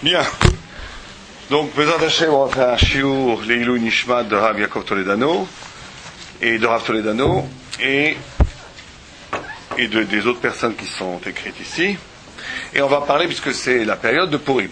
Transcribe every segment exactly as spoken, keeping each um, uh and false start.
Bien. Donc, Bezrat Hashem, on va faire un shiur Leilou Nishmat de Rav Yaakov Toledano et de Rav Toledano et, et de, des autres personnes qui sont écrites ici. Et on va parler, puisque c'est la période de Purim.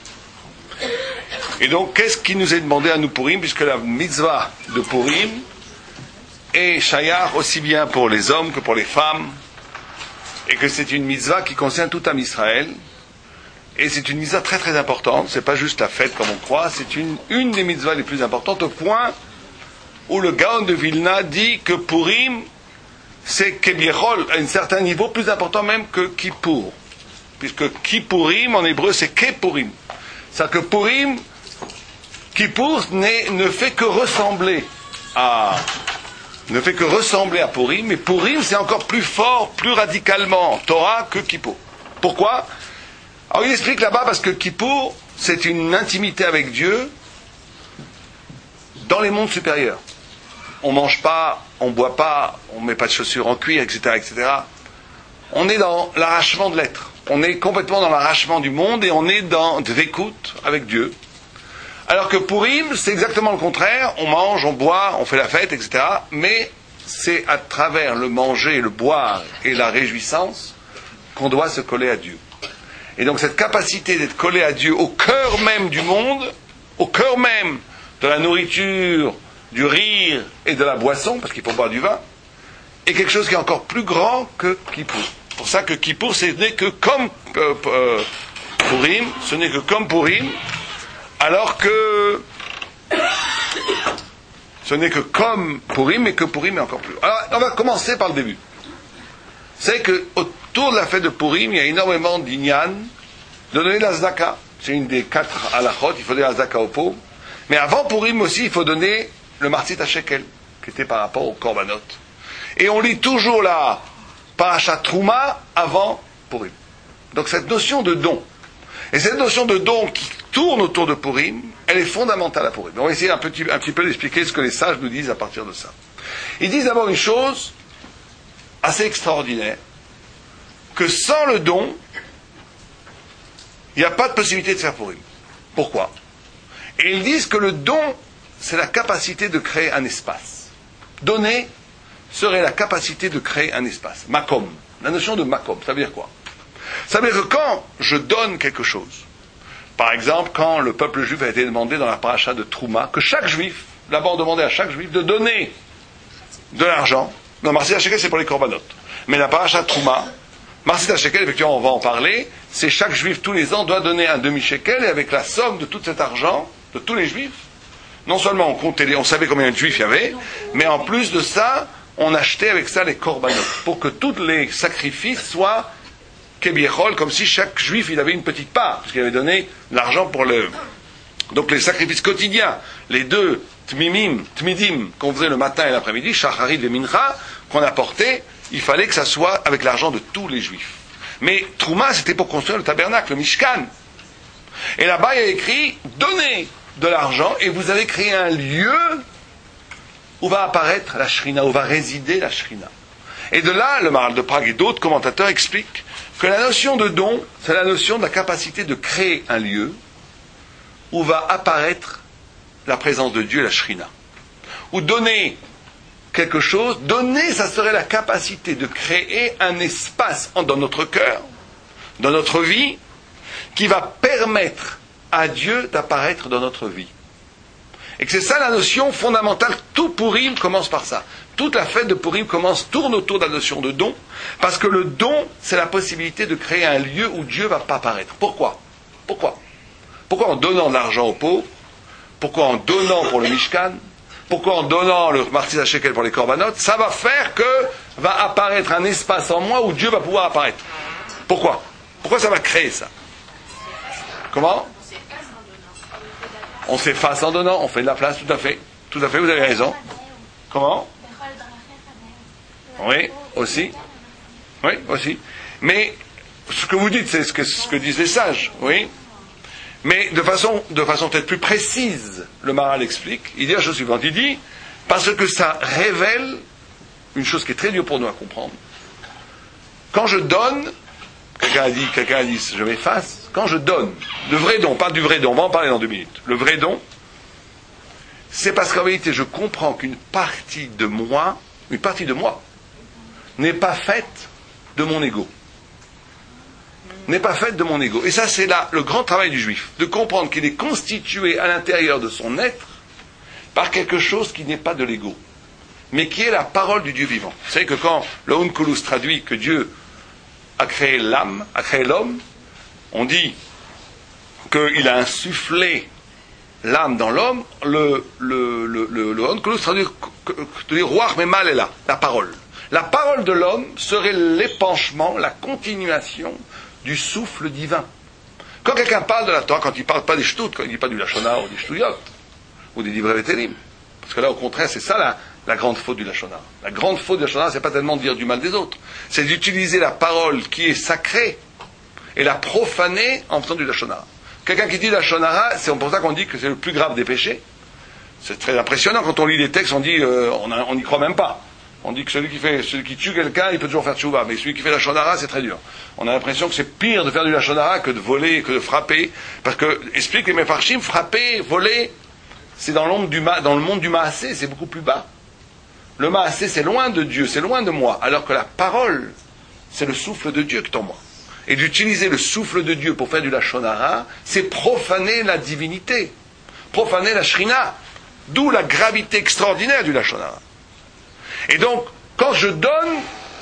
Et donc, qu'est-ce qui nous est demandé à nous Purim, puisque la mitzvah de Purim est shayach aussi bien pour les hommes que pour les femmes, et que c'est une mitzvah qui concerne tout Am Israël. Et c'est une mitzvah très très importante, c'est pas juste la fête comme on croit, c'est une, une des mitzvahs les plus importantes, au point où le Gaon de Vilna dit que Purim, c'est Kebiechol, à un certain niveau, plus important même que Kippour. Puisque Kippourim, en hébreu, c'est Kepurim. C'est-à-dire que Purim, Kippour ne fait que ressembler à... ne fait que ressembler à Purim, mais Purim, c'est encore plus fort, plus radicalement Torah que Kippour. Pourquoi ? Alors il explique là-bas parce que Kippour, c'est une intimité avec Dieu dans les mondes supérieurs. On mange pas, on boit pas, on met pas de chaussures en cuir, et cetera, et cetera. On est dans l'arrachement de l'être. On est complètement dans l'arrachement du monde et on est dans Dvekout avec Dieu. Alors que Purim, c'est exactement le contraire. On mange, on boit, on fait la fête, et cetera. Mais c'est à travers le manger, le boire et la réjouissance qu'on doit se coller à Dieu. Et donc cette capacité d'être collé à Dieu au cœur même du monde, au cœur même de la nourriture, du rire et de la boisson, parce qu'il faut boire du vin, est quelque chose qui est encore plus grand que Kippour. C'est pour ça que Kippour, ce n'est que comme euh, euh, Purim, ce n'est que comme Purim, alors que ce n'est que comme Purim, mais que Purim est encore plus. Alors on va commencer par le début. C'est que autour de la fête de Purim, il y a énormément d'inyan de donner la zdaka. C'est une des quatre halachot, il faut donner la zdaka aux pauvres. Mais avant Purim aussi, il faut donner le martzit shekel, qui était par rapport au korbanot. Et on lit toujours la parashat Trouma avant Purim. Donc cette notion de don, et cette notion de don qui tourne autour de Purim, elle est fondamentale à Purim. On va essayer un petit, un petit peu d'expliquer ce que les sages nous disent à partir de ça. Ils disent d'abord une chose assez extraordinaire, que sans le don, il n'y a pas de possibilité de faire Purim. Pourquoi ? Et ils disent que le don, c'est la capacité de créer un espace. Donner serait la capacité de créer un espace. Makom. La notion de makom, ça veut dire quoi ? Ça veut dire que quand je donne quelque chose, par exemple, quand le peuple juif a été demandé dans la paracha de Trouma, que chaque juif, là-bas on demandait à chaque juif de donner de l'argent. Non, martzit shekel, c'est pour les korbanot. Mais la paracha Trouma, martzit shekel, effectivement, on va en parler, c'est chaque juif tous les ans doit donner un demi-shekel, et avec la somme de tout cet argent, de tous les juifs, non seulement on comptait, les, on savait combien de juifs il y avait, mais en plus de ça, on achetait avec ça les korbanot, pour que tous les sacrifices soient kebiechol, comme si chaque juif il avait une petite part, parce qu'il avait donné l'argent pour le... Donc les sacrifices quotidiens, les deux tmimim, tmidim, qu'on faisait le matin et l'après-midi, shacharit et mincha, qu'on apportait, il fallait que ça soit avec l'argent de tous les juifs. Mais Trouma, c'était pour construire le tabernacle, le Mishkan. Et là-bas, il y a écrit, donnez de l'argent et vous avez créé un lieu où va apparaître la Shrina, où va résider la Shrina. Et de là, le Maharal de Prague et d'autres commentateurs expliquent que la notion de don, c'est la notion de la capacité de créer un lieu où va apparaître la présence de Dieu, la Shrina. Ou donner quelque chose, donner, ça serait la capacité de créer un espace dans notre cœur, dans notre vie, qui va permettre à Dieu d'apparaître dans notre vie. Et que c'est ça la notion fondamentale. Tout Purim commence par ça. Toute la fête de Purim commence, tourne autour de la notion de don, parce que le don, c'est la possibilité de créer un lieu où Dieu ne va pas apparaître. Pourquoi ? Pourquoi ? Pourquoi en donnant de l'argent aux pauvres ? Pourquoi en donnant pour le Mishkan ? Pourquoi en donnant le martzit shekel pour les korbanot ? Ça va faire que va apparaître un espace en moi où Dieu va pouvoir apparaître. Pourquoi ? Pourquoi ça va créer ça ? Comment ? On s'efface en donnant, on fait de la place, tout à fait. Tout à fait, vous avez raison. Comment ? Oui, aussi. Oui, aussi. Mais ce que vous dites, c'est ce que, ce que disent les sages, oui. Mais de façon, de façon peut-être plus précise, le Maharal explique, il dit la chose suivante, il dit, parce que ça révèle une chose qui est très dure pour nous à comprendre. Quand je donne, quelqu'un a dit, quelqu'un a dit, je m'efface. Quand je donne, le vrai don, pas du vrai don, on va en parler dans deux minutes. Le vrai don, c'est parce qu'en vérité, je comprends qu'une partie de moi, une partie de moi, n'est pas faite de mon ego. N'est pas faite de mon ego. Et ça, c'est là le grand travail du juif, de comprendre qu'il est constitué à l'intérieur de son être par quelque chose qui n'est pas de l'ego, mais qui est la parole du Dieu vivant. Vous savez que quand le Onkelos traduit que Dieu a créé l'âme, a créé l'homme, on dit qu'il a insufflé l'âme dans l'homme, le, le, le, le, le Onkelos traduit que Ruach Memal est là, la parole. La parole de l'homme serait l'épanchement, la continuation du souffle divin. Quand quelqu'un parle de la Torah, quand il ne parle pas des shtout, quand il ne dit pas du Lachona ou des shtuyot, ou des divrei vétérim, parce que là, au contraire, c'est ça la, la grande faute du Lachona. La grande faute du Lachona, c'est pas tellement de dire du mal des autres, c'est d'utiliser la parole qui est sacrée et la profaner en faisant du Lachona. Quelqu'un qui dit Lachonara, c'est pour ça qu'on dit que c'est le plus grave des péchés. C'est très impressionnant quand on lit les textes, on dit, euh, on n'y croit même pas. On dit que celui qui fait, celui qui tue quelqu'un, il peut toujours faire tchouva, mais celui qui fait la shonara, c'est très dur. On a l'impression que c'est pire de faire du la shonara que de voler, que de frapper, parce que, explique les mefarshim, frapper, voler, c'est dans, l'ombre du ma, dans le monde du maasé, c'est beaucoup plus bas. Le maasé, c'est loin de Dieu, c'est loin de moi, alors que la parole, c'est le souffle de Dieu qui est en moi. Et d'utiliser le souffle de Dieu pour faire du la shonara, c'est profaner la divinité, profaner la shrina, d'où la gravité extraordinaire du la shonara. Et donc, quand je donne,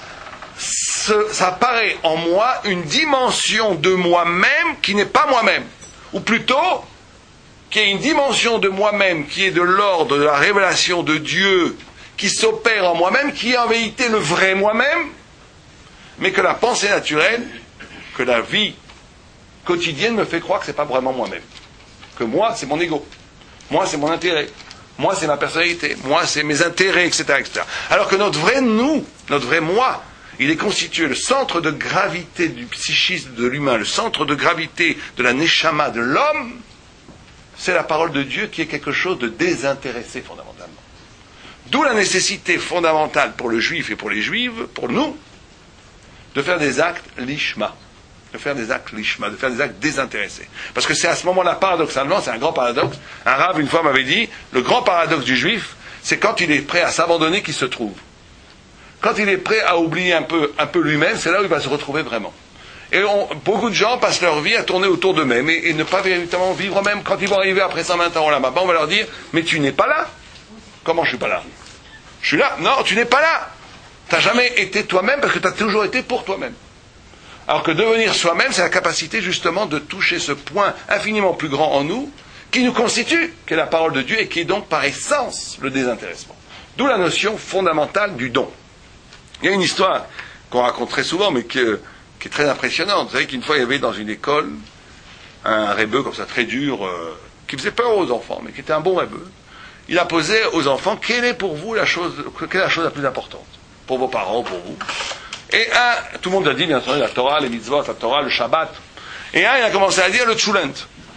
ce, ça apparaît en moi une dimension de moi-même qui n'est pas moi-même. Ou plutôt, qui est une dimension de moi-même qui est de l'ordre de la révélation de Dieu qui s'opère en moi-même, qui est en vérité le vrai moi-même, mais que la pensée naturelle, que la vie quotidienne me fait croire que ce n'est pas vraiment moi-même. Que moi, c'est mon ego. Moi, c'est mon intérêt. Moi, c'est ma personnalité. Moi, c'est mes intérêts, et cetera, et cetera. Alors que notre vrai nous, notre vrai moi, il est constitué, le centre de gravité du psychisme de l'humain, le centre de gravité de la neshama de l'homme, c'est la parole de Dieu qui est quelque chose de désintéressé fondamentalement. D'où la nécessité fondamentale pour le juif et pour les juives, pour nous, de faire des actes lishma. De faire des actes lishma, de faire des actes désintéressés. Parce que c'est à ce moment-là, paradoxalement, c'est un grand paradoxe. Un rave, une fois, m'avait dit, le grand paradoxe du juif, c'est quand il est prêt à s'abandonner qu'il se trouve. Quand il est prêt à oublier un peu, un peu lui-même, c'est là où il va se retrouver vraiment. Et on, beaucoup de gens passent leur vie à tourner autour d'eux-mêmes et, et ne pas véritablement vivre eux-mêmes. Quand ils vont arriver après cent vingt ans là-bas, on va leur dire, mais tu n'es pas là. Comment je suis pas là? Je suis là. Non, tu n'es pas là. Tu n'as jamais été toi-même parce que tu as toujours été pour toi-même. Alors que devenir soi-même, c'est la capacité justement de toucher ce point infiniment plus grand en nous, qui nous constitue, qui est la parole de Dieu, et qui est donc par essence le désintéressement. D'où la notion fondamentale du don. Il y a une histoire qu'on raconte très souvent, mais qui, qui est très impressionnante. Vous savez qu'une fois, il y avait dans une école un rébeu comme ça, très dur, euh, qui faisait peur aux enfants, mais qui était un bon rébeu. Il a posé aux enfants, quelle est pour vous la chose, quelle est la chose la plus importante? Pour vos parents, pour vous. Et un, tout le monde a dit, bien entendu, la Torah, les mitzvot, la Torah, le Shabbat. Et un, il a commencé à dire le tchoulent.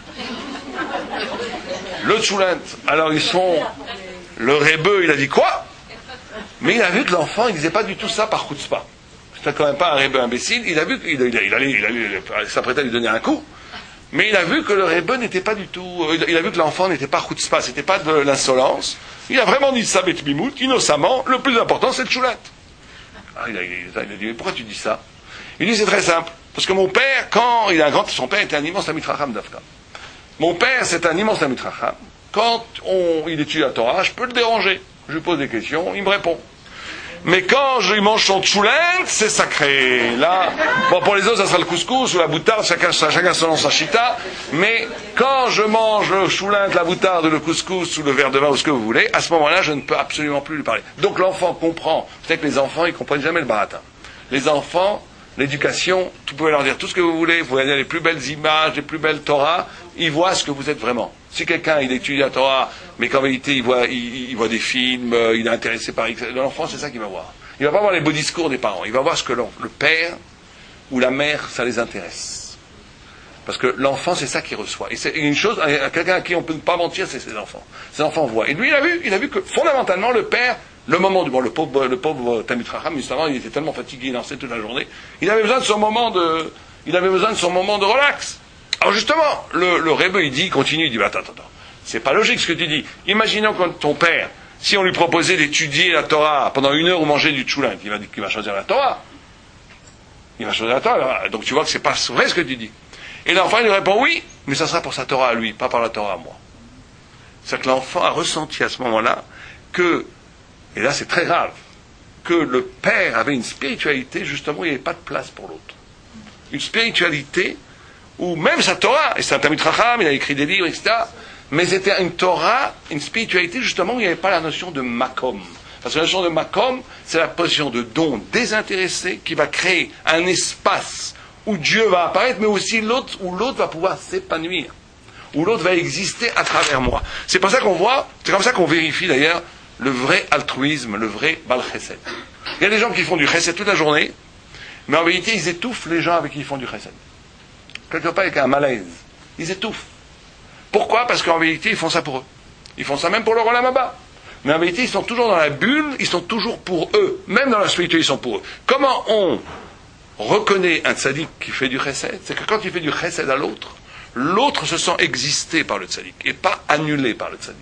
Le tchoulent. Alors ils sont, le rébeu, il a dit quoi? Mais il a vu que l'enfant, il disait pas du tout ça par chutzpah. C'était quand même pas un rébeu imbécile. Il a vu qu'il il, il allait, il allait, il s'apprêtait à lui donner un coup. Mais il a vu que le rébeu n'était pas du tout, il a vu que l'enfant n'était pas chutzpah, c'était pas de l'insolence. Il a vraiment dit ça, bet mimout, innocemment. Le plus important, c'est le tchoulent. Ah, il, a, il, a, il a dit, mais pourquoi tu dis ça? Il dit, c'est très simple. Parce que mon père, quand il a un grand, son père était un immense Talmid Chacham d'Afka. Mon père, c'est un immense Talmid Chacham. Quand on, il étudie la Torah, je peux le déranger. Je lui pose des questions, il me répond. Mais quand je lui mange son tchoulent, c'est sacré. Là, bon, pour les autres, ça sera le couscous ou la boutarde, chacun, chacun selon sa chita. Mais quand je mange le tchoulent, la boutarde, le couscous ou le verre de vin ou ce que vous voulez, à ce moment-là, je ne peux absolument plus lui parler. Donc l'enfant comprend. Vous savez que les enfants, ils comprennent jamais le baratin. Les enfants, l'éducation, vous pouvez leur dire tout ce que vous voulez, vous pouvez dire les plus belles images, les plus belles Torah, ils voient ce que vous êtes vraiment. Si quelqu'un, il étudie la Torah, mais qu'en vérité, il voit, il, il voit des films, euh, il est intéressé par... L'enfant, c'est ça qu'il va voir. Il va pas voir les beaux discours des parents, il va voir ce que le père ou la mère, ça les intéresse. Parce que l'enfant, c'est ça qu'il reçoit. Et c'est une chose, à quelqu'un à qui on ne peut pas mentir, c'est ses enfants. Ses enfants voient. Et lui, il a vu, il a vu que fondamentalement, le père, le moment du... Bon, le pauvre, le pauvre Talmid Chacham, justement, il était tellement fatigué, il lançait toute la journée. Il avait besoin de son moment de... Il avait besoin de son moment de relax. Alors justement, le, le Rebbe, il dit, il continue, il dit, bah, attends, attends, c'est pas logique ce que tu dis. Imaginons que ton père, si on lui proposait d'étudier la Torah pendant une heure ou manger du tchoulin, il va dire qu'il va choisir la Torah. Il va choisir la Torah. Donc tu vois que c'est pas vrai ce que tu dis. Et l'enfant, il lui répond oui, mais ça sera pour sa Torah à lui, pas par la Torah à moi. C'est-à-dire que l'enfant a ressenti à ce moment-là que, et là c'est très grave, que le père avait une spiritualité justement où il n'y avait pas de place pour l'autre. Une spiritualité où même sa Torah, et c'est un Talmid Chacham, il a écrit des livres, et cetera, mais c'était une Torah, une spiritualité justement où il n'y avait pas la notion de makom. Parce que la notion de makom, c'est la position de don désintéressé qui va créer un espace où Dieu va apparaître, mais aussi l'autre, où l'autre va pouvoir s'épanouir, où l'autre va exister à travers moi. C'est pour ça qu'on voit, c'est comme ça qu'on vérifie d'ailleurs le vrai altruisme, le vrai bal chesed. Il y a des gens qui font du chesed toute la journée, mais en vérité ils étouffent les gens avec qui ils font du chesed. Quelque part avec un malaise. Ils étouffent. Pourquoi ? Parce qu'en vérité ils font ça pour eux. Ils font ça même pour leur olam haba. Mais en vérité ils sont toujours dans la bulle, ils sont toujours pour eux. Même dans la spiritualité ils sont pour eux. Comment on reconnaît un tzaddik qui fait du chesed ? C'est que quand il fait du chesed à l'autre, l'autre se sent exister par le tzaddik et pas annulé par le tzaddik.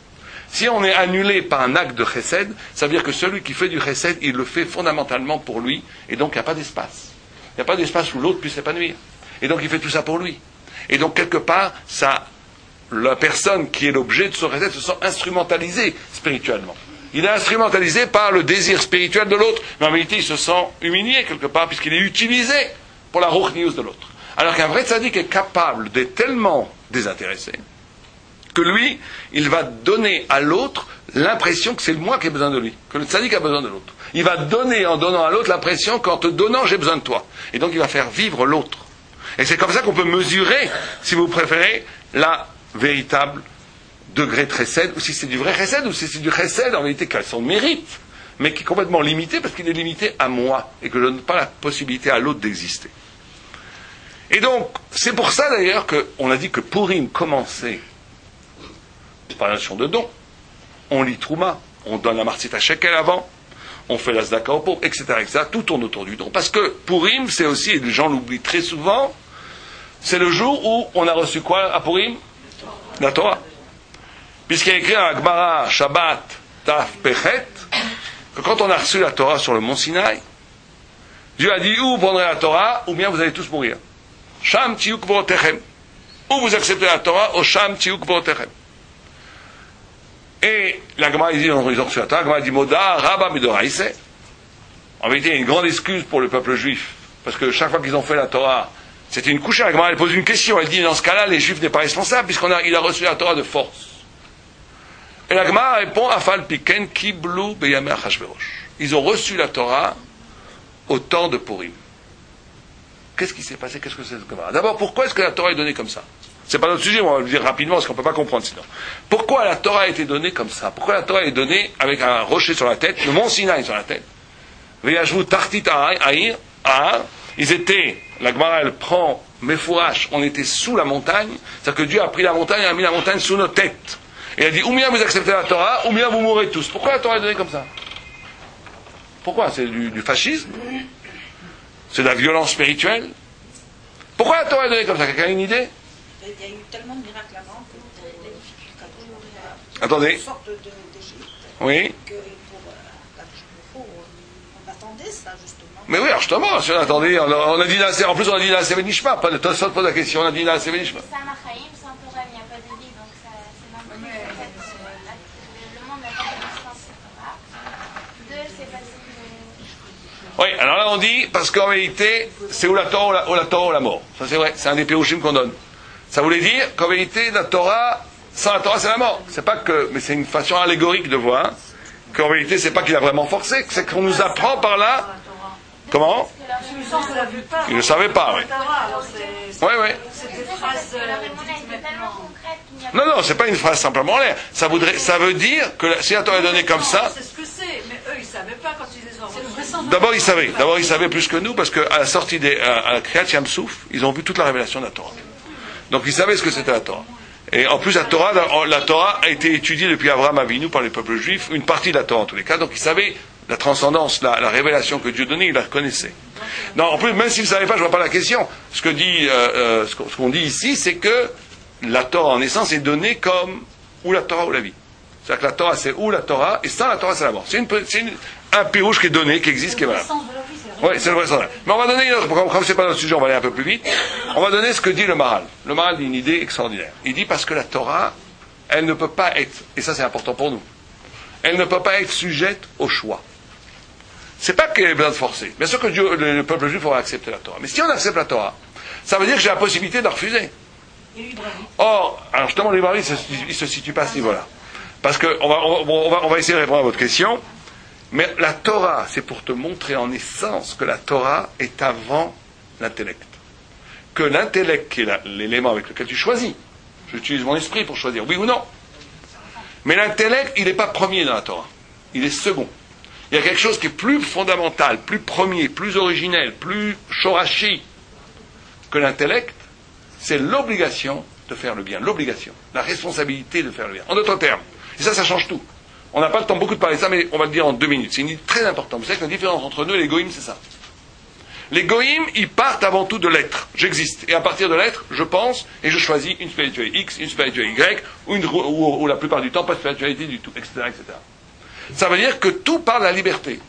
Si on est annulé par un acte de chesed, ça veut dire que celui qui fait du chesed, il le fait fondamentalement pour lui, et donc il n'y a pas d'espace. Il n'y a pas d'espace où l'autre puisse s'épanouir. Et donc il fait tout ça pour lui. Et donc quelque part, ça, la personne qui est l'objet de ce chesed se sent instrumentalisée spirituellement. Il est instrumentalisé par le désir spirituel de l'autre, mais en vérité il se sent humilié quelque part, puisqu'il est utilisé pour la ruchnius de l'autre. Alors qu'un vrai tzaddik est capable d'être tellement désintéressé, que lui, il va donner à l'autre l'impression que c'est moi qui ai besoin de lui, que le tzaddik a besoin de l'autre. Il va donner en donnant à l'autre l'impression qu'en te donnant, j'ai besoin de toi. Et donc il va faire vivre l'autre. Et c'est comme ça qu'on peut mesurer, si vous préférez, la véritable degré de chesed, ou si c'est du vrai chesed, ou si c'est du chesed en vérité qui a son mérite, mais qui est complètement limité parce qu'il est limité à moi, et que je ne donne pas la possibilité à l'autre d'exister. Et donc, c'est pour ça d'ailleurs qu'on a dit que Purim commençait par la notion de don. On lit Trouma, on donne la Marzita Shekel avant, on fait la Zdaka au pauvre, et cetera, et cetera. Tout tourne autour du don. Parce que Purim, c'est aussi, et les gens l'oublient très souvent, c'est le jour où on a reçu quoi à Purim ? La Torah. Puisqu'il y a écrit à Gemara, Shabbat, Taf, Pechet, que quand on a reçu la Torah sur le mont Sinaï, Dieu a dit, ou vous prendrez la Torah, ou bien vous allez tous mourir. Sham tiyuk vorotechem. Ou vous acceptez la Torah, ou Sham tiyuk vorotechem. Et la Gemara dit, ils ont reçu la Torah, la Gemara dit, Moda, Rabba, Midoraïse. En vérité, il y a une grande excuse pour le peuple juif, parce que chaque fois qu'ils ont fait la Torah, c'était une couche. La Gemara, elle pose une question, elle dit, dans ce cas-là, les juifs n'est pas responsable, puisqu'il a, a reçu la Torah de force. Et la Gemara répond, Afal piken kiblu beyameh Achashverosh. Ils ont reçu la Torah au temps de Purim. Qu'est-ce qui s'est passé? Qu'est-ce que c'est ce Gemara? D'abord, pourquoi est-ce que la Torah est donnée comme ça? C'est pas notre sujet, on va le dire rapidement parce qu'on ne peut pas comprendre sinon. Pourquoi la Torah a été donnée comme ça? Pourquoi la Torah est donnée avec un rocher sur la tête, le mont Sinaï sur la tête? Veyashvu tartit ha'ir, ils étaient, la Gemara elle prend Mefourash, on était sous la montagne, c'est-à-dire que Dieu a pris la montagne et a mis la montagne sous nos têtes. Et il a dit, ou bien vous acceptez la Torah, ou bien vous mourrez tous. Pourquoi la Torah est donnée comme ça? Pourquoi? C'est du, du fascisme? C'est de la violence spirituelle? Pourquoi la Torah est donnée comme ça? Quelqu'un a une idée? Il y a eu tellement de miracles avant que les difficultés ont toujours été Attendez. une sorte de, d'Égypte. Oui. Que pour euh, on, on attendait ça justement. Mais oui, alors justement, si on attendait, on a, on a dit en plus on a dit la Sevenishma, pas de Tosot pose la question, on a dit la Sevenishma. C'est un Machaïm, sans Torah, il n'y a pas de vie, donc ça, c'est n'importe quoi. En fait, le monde n'a pas d'existence sans Torah. Deux, c'est parce que. Oui, alors là on dit, parce qu'en vérité, c'est ou la Torah ou la, ou la, Torah, ou la mort. Ça c'est vrai, c'est un des pérouchim qu'on donne. Ça voulait dire qu'en vérité, la Torah, sans la Torah, c'est la mort. C'est pas que, mais c'est une façon allégorique de voir qu'en vérité, c'est pas qu'il a vraiment forcé, c'est qu'on nous apprend par là. Comment? Il ne savait pas, oui. Oui, oui. Non, non, c'est pas une phrase simplement en l'air. Ça voudrait, ça veut dire que si la Torah est donnée comme ça. C'est ce que c'est, mais eux, ils savaient pas quand ils les ont reçus. D'abord, ils savaient. D'abord, ils savaient plus que nous, parce qu'à la sortie des, à la Kriyat Yam Souf, ils ont vu toute la révélation de la Torah. Donc, ils savaient ce que c'était la Torah. Et en plus, la Torah, la, la Torah a été étudiée depuis Abraham Avinu par les peuples juifs, une partie de la Torah en tous les cas. Donc, ils savaient la transcendance, la, la révélation que Dieu donnait, ils la reconnaissaient. Non, en plus, même s'il ne savait pas, je ne vois pas la question. Ce que dit, euh, euh, ce qu'on dit ici, c'est que la Torah en essence est donnée comme ou la Torah ou la vie. C'est-à-dire que la Torah c'est ou la Torah, et sans la Torah c'est la mort. C'est, une, c'est une, un pirouche qui est donné, qui existe, qui est valable. Oui, c'est le vrai sens. Mais on va donner une autre, comme c'est pas notre sujet, on va aller un peu plus vite. On va donner ce que dit le Maharal. Le Maharal dit une idée extraordinaire. Il dit parce que la Torah, elle ne peut pas être, et ça c'est important pour nous, elle ne peut pas être sujette au choix. C'est pas qu'elle est besoin de forcer. Bien sûr que Dieu, le, le peuple juif aura accepté la Torah. Mais si on accepte la Torah, ça veut dire que j'ai la possibilité de la refuser. Or, alors justement, l'Hébraï, il ne se situe pas à ce niveau-là. Parce qu'on va, on va, on va essayer de répondre à votre question. Mais la Torah, c'est pour te montrer en essence que la Torah est avant l'intellect. Que l'intellect, qui est la, l'élément avec lequel tu choisis, j'utilise mon esprit pour choisir, oui ou non. Mais l'intellect, il n'est pas premier dans la Torah. Il est second. Il y a quelque chose qui est plus fondamental, plus premier, plus originel, plus shorashi que l'intellect, c'est l'obligation de faire le bien. L'obligation, la responsabilité de faire le bien. En d'autres termes, et ça, ça change tout. On n'a pas le temps beaucoup de parler de ça, mais on va le dire en deux minutes. C'est une idée très importante. Vous savez que la différence entre nous et les goïms, c'est ça. Les goïms, ils partent avant tout de l'être. J'existe. Et à partir de l'être, je pense et je choisis une spiritualité X, une spiritualité Y, ou, une, ou, ou la plupart du temps, pas de spiritualité du tout, et cetera, et cetera. Ça veut dire que tout part de la liberté.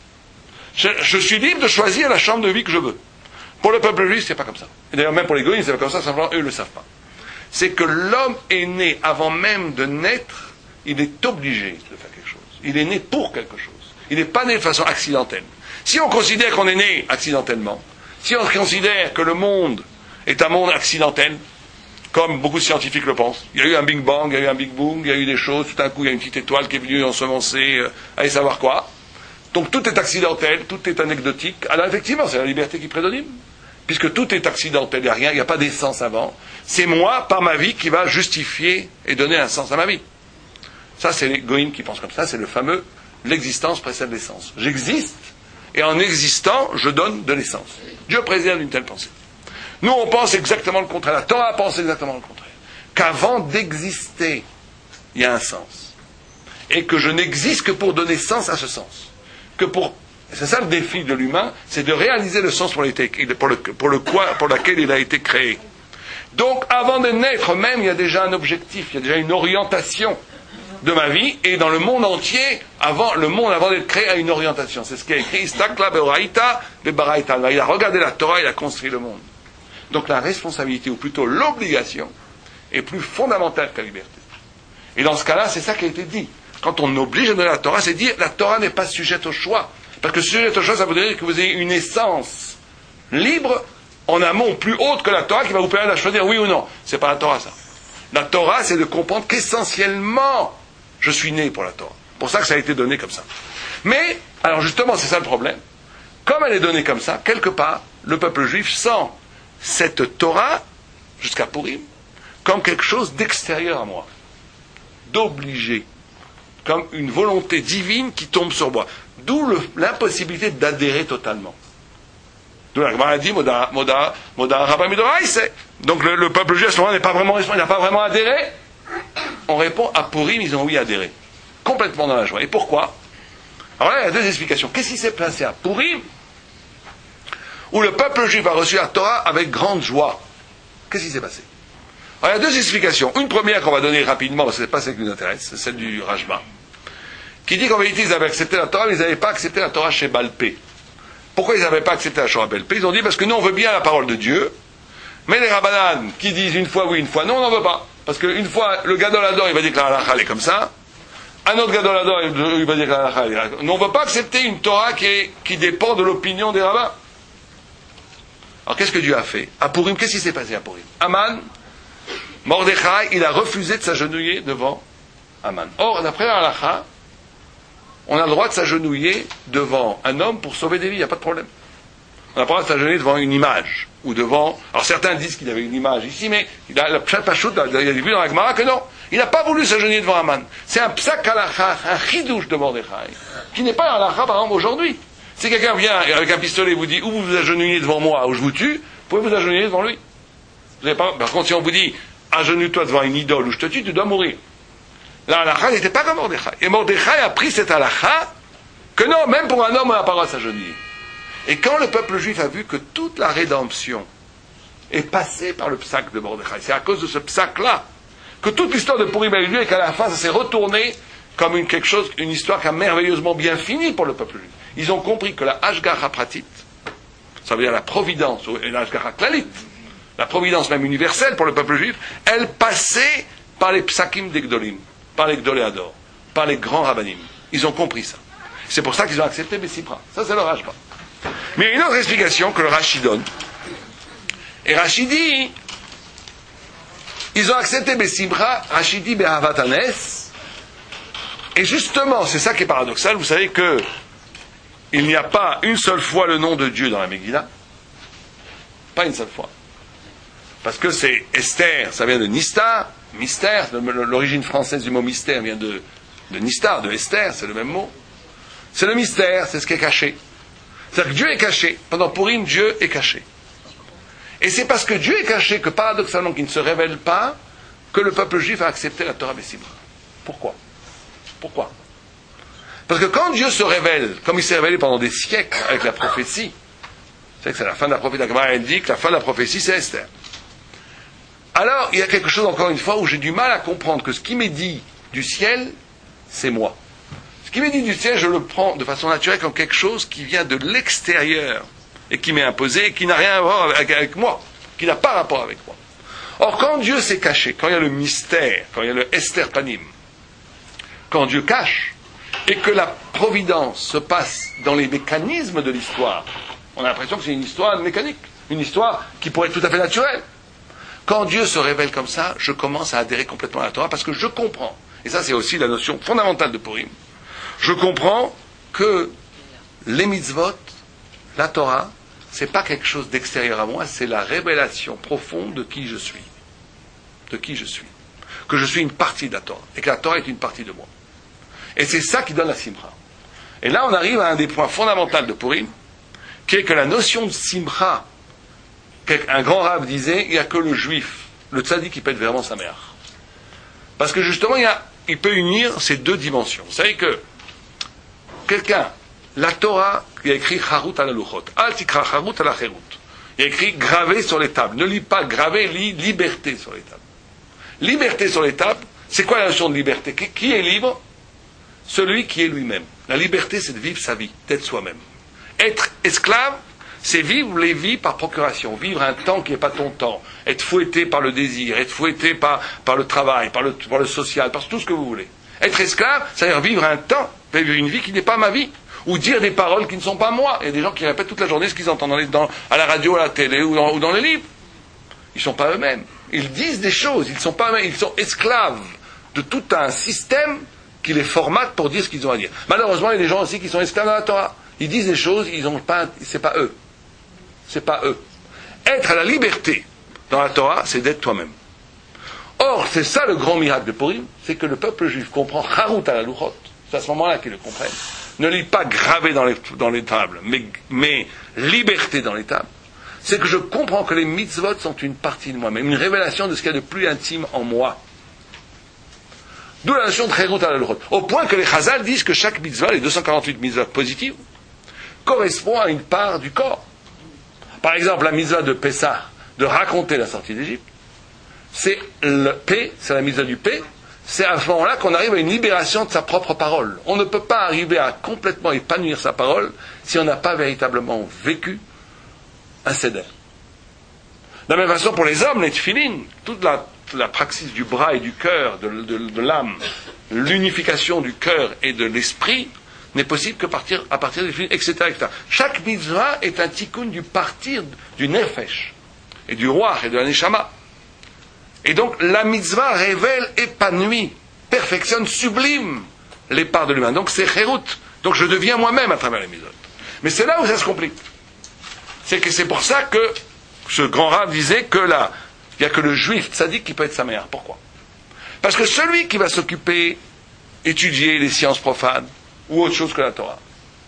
Je, je suis libre de choisir la chambre de vie que je veux. Pour le peuple juif, c'est pas comme ça. Et d'ailleurs, même pour les goïms, c'est pas comme ça, simplement, eux ne le savent pas. C'est que l'homme est né avant même de naître, il est obligé de faire quelque chose. Il est né pour quelque chose. Il n'est pas né de façon accidentelle. Si on considère qu'on est né accidentellement, si on considère que le monde est un monde accidentel, comme beaucoup de scientifiques le pensent, il y a eu un Big Bang, il y a eu un Big Boom, il y a eu des choses, tout d'un coup il y a une petite étoile qui est venue ensemencer, euh, allez savoir quoi. Donc tout est accidentel, tout est anecdotique. Alors effectivement, c'est la liberté qui prédomine. Puisque tout est accidentel, il n'y a rien, il n'y a pas d'essence avant. C'est moi, par ma vie, qui va justifier et donner un sens à ma vie. Ça, c'est les goïms qui pensent comme ça, c'est le fameux « l'existence précède l'essence ». J'existe, et en existant, je donne de l'essence. Dieu préserve une telle pensée. Nous, on pense exactement le contraire. La Torah pense exactement le contraire. Qu'avant d'exister, il y a un sens. Et que je n'existe que pour donner sens à ce sens. Que pour... C'est ça le défi de l'humain, c'est de réaliser le sens pour, les, pour, le, pour, le quoi, pour lequel il a été créé. Donc, avant de naître même, il y a déjà un objectif, il y a déjà une orientation de ma vie, et dans le monde entier, avant, le monde avant d'être créé a une orientation. C'est ce qui est écrit, Istakla beoraita bebaraita. Il a regardé la Torah, il a construit le monde. Donc la responsabilité, ou plutôt l'obligation, est plus fondamentale que la liberté. Et dans ce cas-là, c'est ça qui a été dit. Quand on oblige à donner la Torah, c'est dire, la Torah n'est pas sujette au choix. Parce que sujette au choix, ça veut dire que vous ayez une essence libre, en amont, plus haute que la Torah, qui va vous permettre de choisir oui ou non. C'est pas la Torah, ça. La Torah, c'est de comprendre qu'essentiellement, je suis né pour la Torah. C'est pour ça que ça a été donné comme ça. Mais, alors justement, c'est ça le problème. Comme elle est donnée comme ça, quelque part, le peuple juif sent cette Torah, jusqu'à Purim, comme quelque chose d'extérieur à moi. D'obligé. Comme une volonté divine qui tombe sur moi. D'où le, l'impossibilité d'adhérer totalement. D'où la Gemara dit, Moda, Moda, Moda, Rabba Midoraïse. Donc le, le peuple juif à ce moment-là n'est pas vraiment responsable, il n'a pas vraiment adhéré. On répond, à Purim, ils ont oui adhéré. Complètement dans la joie. Et pourquoi? Alors là, il y a deux explications. Qu'est-ce qui s'est passé à Purim, où le peuple juif a reçu la Torah avec grande joie? Qu'est-ce qui s'est passé? Alors il y a deux explications. Une première qu'on va donner rapidement, parce que ce n'est pas celle qui nous intéresse, c'est celle du Rajma, qui dit qu'en vérité, ils avaient accepté la Torah, mais ils n'avaient pas accepté la Torah chez Balpé. Pourquoi ils n'avaient pas accepté la Torah chez Balpé? Ils ont dit, parce que nous, on veut bien la parole de Dieu, mais les Rabbanan qui disent une fois oui, une fois non, on n'en veut pas. Parce qu'une fois, le Gadol Hador, il va dire que la halakha, elle est comme ça. Un autre Gadol Hador, il va dire que la halakha, elle est comme ça. Nous, on ne veut pas accepter une Torah qui, est, qui dépend de l'opinion des rabbins. Alors, qu'est-ce que Dieu a fait? À Purim, qu'est-ce qui s'est passé à Purim? Aman, Mordechai, il a refusé de s'agenouiller devant Aman. Or, d'après la halakha, on a le droit de s'agenouiller devant un homme pour sauver des vies, il n'y a pas de problème. On n'a pas le droit de s'agenouiller devant une image, ou devant... Alors certains disent qu'il y avait une image ici, mais il a le pshat pachout, il a vu dans la Gemara que non. Il n'a pas voulu s'agenouiller devant Aman. C'est un psak halakha, un chidouche de Mordechai, qui n'est pas un halakha par exemple aujourd'hui. Si quelqu'un vient avec un pistolet et vous dit, ou vous vous agenouillez devant moi, ou je vous tue, vous pouvez vous agenouiller devant lui. Vous avez pas... Par contre, si on vous dit, agenouille-toi devant une idole, ou je te tue, tu dois mourir. La halakha n'était pas comme Mordechai. Et Mordechai a pris cette halakha que non, même pour un homme, on n'a pas le droit de s'agenouiller. Et quand le peuple juif a vu que toute la rédemption est passée par le psaque de Mordechai, c'est à cause de ce psaque-là que toute l'histoire de Purim a eu lieu et qu'à la fin ça s'est retourné comme une, quelque chose, une histoire qui a merveilleusement bien fini pour le peuple juif. Ils ont compris que la Hashgacha pratit, ça veut dire la providence, et la Hashgacha klalit, la providence même universelle pour le peuple juif, elle passait par les psakim des Gdolim, par les Gdoléador, par les grands rabbanim. Ils ont compris ça. C'est pour ça qu'ils ont accepté Bessibra. Ça, c'est le Rashba. Mais il y a une autre explication que le Rashi donne. Et Rashi dit, ils ont accepté Bessibra, Rashi dit Be'avatanes. Et justement, c'est ça qui est paradoxal. Vous savez que il n'y a pas une seule fois le nom de Dieu dans la Megillah. Pas une seule fois. Parce que c'est Esther, ça vient de Nistar, mystère, l'origine française du mot mystère vient de, de Nistar, de Esther, c'est le même mot. C'est le mystère, c'est ce qui est caché. C'est-à-dire que Dieu est caché. Pendant Purim, Dieu est caché. Et c'est parce que Dieu est caché que, paradoxalement, qu'il ne se révèle pas, que le peuple juif a accepté la Torah Bessibra. Pourquoi ? Pourquoi ? Parce que quand Dieu se révèle, comme il s'est révélé pendant des siècles avec la prophétie, c'est que c'est la fin de la prophétie, la Gemara elle dit que la fin de la prophétie c'est Esther. Alors, il y a quelque chose encore une fois où j'ai du mal à comprendre que ce qui m'est dit du ciel, c'est moi. Ce qui m'est dit du ciel, je le prends de façon naturelle comme quelque chose qui vient de l'extérieur et qui m'est imposé et qui n'a rien à voir avec, avec moi, qui n'a pas rapport avec moi. Or, quand Dieu s'est caché, quand il y a le mystère, quand il y a le Esther Panim, quand Dieu cache, et que la providence se passe dans les mécanismes de l'histoire, on a l'impression que c'est une histoire mécanique, une histoire qui pourrait être tout à fait naturelle. Quand Dieu se révèle comme ça, je commence à adhérer complètement à la Torah parce que je comprends, et ça c'est aussi la notion fondamentale de Purim, je comprends que les mitzvot, la Torah, c'est pas quelque chose d'extérieur à moi, c'est la révélation profonde de qui je suis. De qui je suis. Que je suis une partie de la Torah, et que la Torah est une partie de moi. Et c'est ça qui donne la simra. Et là, on arrive à un des points fondamentaux de Purim, qui est que la notion de simra, un grand rabbin disait, il n'y a que le juif, le tzaddik qui peut être vraiment sa mère. Parce que justement, il, y a, il peut unir ces deux dimensions. Vous savez que quelqu'un, la Torah, il a écrit Charut ala luchot, al tikra Charut ala cherut. Il a écrit gravé sur les tables. Ne lis pas gravé, lis liberté sur les tables. Liberté sur les tables, c'est quoi la notion de liberté ? Qui est libre ? Celui qui est lui-même. La liberté, c'est de vivre sa vie, d'être soi-même. Être esclave, c'est vivre les vies par procuration, vivre un temps qui n'est pas ton temps, être fouetté par le désir, être fouetté par, par le travail, par le, par le social, par tout ce que vous voulez. Être esclave, c'est-à-dire vivre un temps, vivre une vie qui n'est pas ma vie, ou dire des paroles qui ne sont pas moi. Il y a des gens qui répètent toute la journée ce qu'ils entendent dans les, dans, à la radio, à la télé ou dans, ou dans les livres. Ils ne sont pas eux-mêmes. Ils disent des choses, ils sont pas eux-mêmes, ils sont esclaves de tout un système qui les formate pour dire ce qu'ils ont à dire. Malheureusement, il y a des gens aussi qui sont esclaves dans la Torah. Ils disent des choses, ils ont pas, c'est pas eux. C'est pas eux. Être à la liberté dans la Torah, c'est d'être toi-même. Or, c'est ça le grand miracle de Purim, c'est que le peuple juif comprend Charut ala luchot. C'est à ce moment-là qu'ils le comprennent. Ne lis pas gravé dans les, dans les tables, mais, mais liberté dans les tables. C'est que je comprends que les mitzvot sont une partie de moi-même, une révélation de ce qu'il y a de plus intime en moi. D'où la notion de Charut ala luchot. Au point que les Chazal disent que chaque mitzvah, les deux cent quarante-huit mitzvahs positives, correspond à une part du corps. Par exemple, la mitzvah de Pessah, de raconter la sortie d'Égypte, c'est le P, c'est la mitzvah du P, c'est à ce moment-là qu'on arrive à une libération de sa propre parole. On ne peut pas arriver à complètement épanouir sa parole si on n'a pas véritablement vécu un seder. De la même façon pour les hommes, les tefilines, toute la, la praxis du bras et du cœur, de, de, de l'âme, l'unification du cœur et de l'esprit, n'est possible que partir, à partir des tefilines, et cetera, et cetera. Chaque mitzvah est un tikkun du partir du nefesh, et du roi, et de la neshama. Et donc, la mitzvah révèle, épanouit, perfectionne, sublime les parts de l'humain. Donc, c'est Cherut. Donc, je deviens moi-même à travers les mitzvot. Mais c'est là où ça se complique. C'est que c'est pour ça que ce grand rave disait que là, il n'y a que le juif tzaddik qui peut être sa mère. Pourquoi ? Parce que celui qui va s'occuper, étudier les sciences profanes, ou autre chose que la Torah,